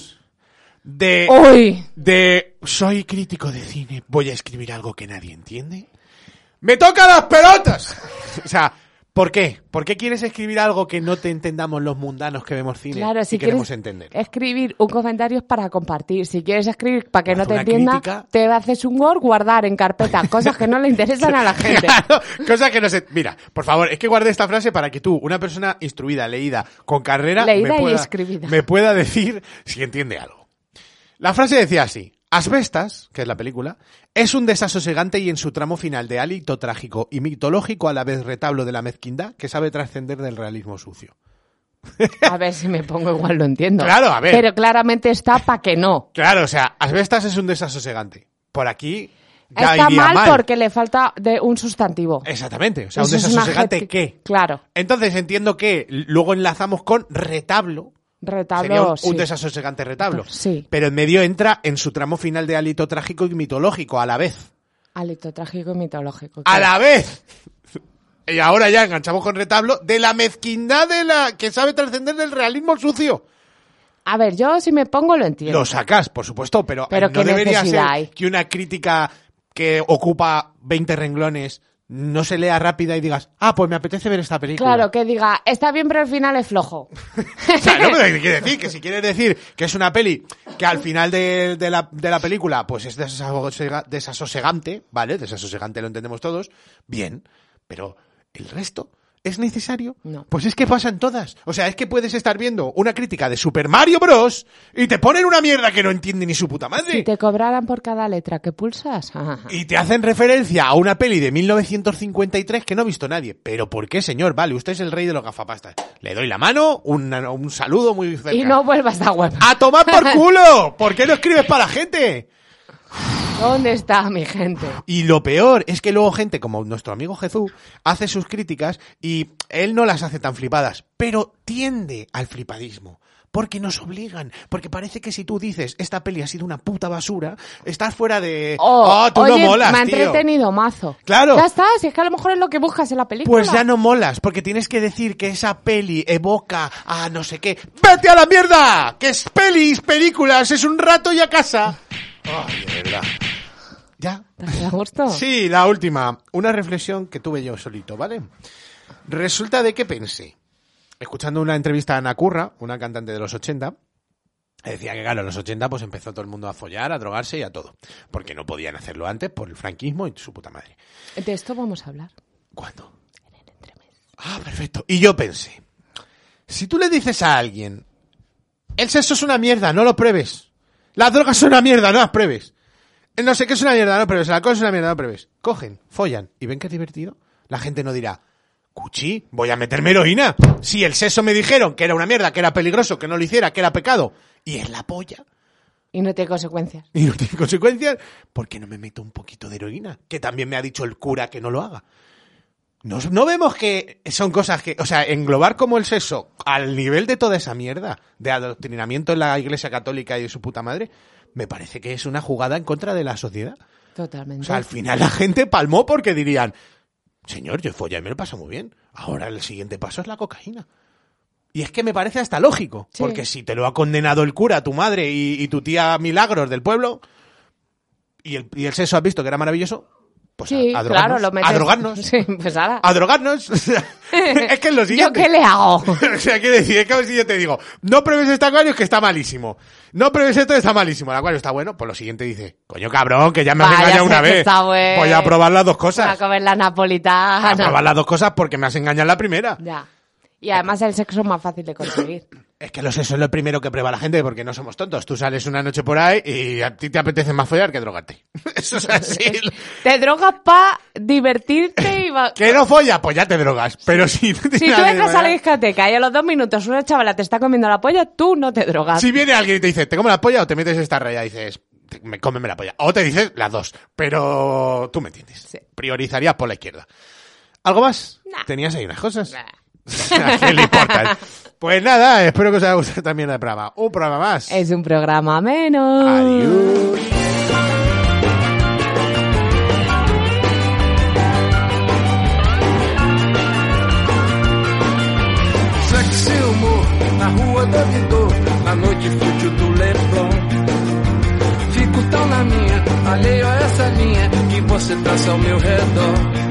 de uy, soy crítico de cine, voy a escribir algo que nadie entiende. ¡Me toca las pelotas! O sea, ¿por qué? ¿Por qué quieres escribir algo que no te entendamos los mundanos que vemos cine claro, y si queremos quieres entender? escribir un comentario es para compartir. Si quieres escribir para que Haz no te una entienda, crítica. te haces un Word, guardar en carpeta, cosas que no le interesan a la gente. Claro, cosa que no sé. Mira, por favor, es que guardé esta frase para que tú, una persona instruida, leída, con carrera, Leída me y pueda, escribida. me pueda decir si entiende algo. La frase decía así: Asbestas, que es la película, es un desasosegante y en su tramo final de hálito trágico y mitológico a la vez retablo de la mezquindad que sabe trascender del realismo sucio. A ver si me pongo igual, lo entiendo. Claro, a ver. Pero claramente está para que no. Claro, o sea, Asbestas es un desasosegante. Por aquí ya Está iría mal porque le falta de un sustantivo. Exactamente, o sea, un Eso es un desasosegante adjetivo. ¿qué? Claro, Entonces entiendo que luego enlazamos con retablo. Sería retablo, un sí. desasosegante retablo. Sí. Pero en medio entra en su tramo final de hálito trágico y mitológico, a la vez. Alito trágico y mitológico. ¡A la vez! Y ahora ya enganchamos con retablo de la mezquindad de la que sabe trascender del realismo sucio. A ver, yo si me pongo lo entiendo. Lo sacas, por supuesto, pero Pero no ¿qué debería necesidad ser hay? que una crítica que ocupa 20 renglones no se lea rápida y digas, ah, pues me apetece ver esta película. Claro, que diga, está bien, pero al final es flojo. O sea, no, pero ¿qué quiere decir? Que si quieres decir que es una peli que al final de la película pues es desasosegante, ¿vale? Desasosegante lo entendemos todos, bien, pero ¿el resto es necesario? No. Pues es que pasan todas. O sea, es que puedes estar viendo una crítica de Super Mario Bros. Y te ponen una mierda que no entiende ni su puta madre. Si te cobraran por cada letra que pulsas. Y te hacen referencia a una peli de 1953 que no ha visto nadie. ¿Pero por qué, señor? Vale, usted es el rey de los gafapastas. Le doy la mano, un saludo muy cerca. Y no vuelvas a web. ¡A tomar por culo! ¿Por qué no escribes para la gente? ¿Dónde está mi gente? Y lo peor es que luego gente como nuestro amigo Jesús hace sus críticas y él no las hace tan flipadas, pero tiende al flipadismo. Porque nos obligan. Porque parece que si tú dices esta peli ha sido una puta basura, estás fuera de... tú oye, no molas, me ha tío. entretenido mazo. Claro. Ya está, si es que a lo mejor es lo que buscas en la película. Pues ya no molas, porque tienes que decir que esa peli evoca a no sé qué. ¡Vete a la mierda! Que es pelis, películas, es un rato y a casa. Ay, de verdad. ¿Ya? ¿Te da gusto? Sí, la última. Una reflexión que tuve yo solito, ¿vale? Resulta de que pensé, escuchando una entrevista a Ana Curra, una cantante de los 80, decía que claro, en los 80 pues empezó todo el mundo a follar, a drogarse y a todo. Porque no podían hacerlo antes por el franquismo y su puta madre. De esto vamos a hablar. ¿Cuándo? Ah, perfecto. Y yo pensé, si tú le dices a alguien, el sexo es una mierda, no lo pruebes. Las drogas son una mierda, no las pruebes. El no sé qué es una mierda, no lo pruebes. El alcohol es una mierda, no lo pruebes. Cogen, follan y ven que es divertido. La gente no dirá, cuchi, voy a meterme heroína. Si el sexo me dijeron que era una mierda, que era peligroso, que no lo hiciera, que era pecado. Y es la polla. Y no tiene consecuencias. Y no tiene consecuencias, ¿por qué no me meto un poquito de heroína? Que también me ha dicho el cura que no lo haga. No vemos que son cosas que... O sea, englobar como el sexo al nivel de toda esa mierda de adoctrinamiento en la Iglesia Católica y de su puta madre, me parece que es una jugada en contra de la sociedad. Totalmente. O sea, al final la gente palmó porque dirían, señor, yo follé y me lo paso muy bien. Ahora el siguiente paso es la cocaína. Y es que me parece hasta lógico, sí. Porque si te lo ha condenado el cura, tu madre y tu tía Milagros del pueblo, y el sexo has visto que era maravilloso, pues sí, a drogarnos. claro, lo metes. A drogarnos. Sí, pues ahora. A drogarnos. O sea, es que es lo siguiente. ¿Yo qué le hago? O sea, quiero decir, es que a ver si yo te digo, no pruebes este acuario que está malísimo. No pruebes esto, está malísimo. El acuario está bueno, pues lo siguiente dice, coño cabrón, que ya me has engañado una vez. Está bueno. Voy a probar las dos cosas. Voy a comer la napolitana. A probar las dos cosas porque me has engañado en la primera. Ya. Y además el sexo es más fácil de conseguir. Es que eso es lo primero que prueba la gente porque no somos tontos. Tú sales una noche por ahí y a ti te apetece más follar que drogarte. Eso es así. Te drogas para divertirte y... ¿Que no folla? Pues ya te drogas. Pero si no Si tú entras a la discoteca y a los 2 minutos una chavala te está comiendo la polla, tú no te drogas. Si viene alguien y te dice, ¿te como la polla o te metes esta raya? Y dices, cómeme la polla. O te dices las dos. Pero tú me entiendes. Sí. Priorizarías por la izquierda. ¿Algo más? Nah. ¿Tenías ahí unas cosas? ¿A qué le importa? Pues nada, espero que os haya gustado también el programa. Un programa más. Es un programa menos. Adiós. Sexy humor na rua da Vidor, na noite fútil do Leblon. Fico tão na minha, alheio a essa linha que você traça ao meu redor.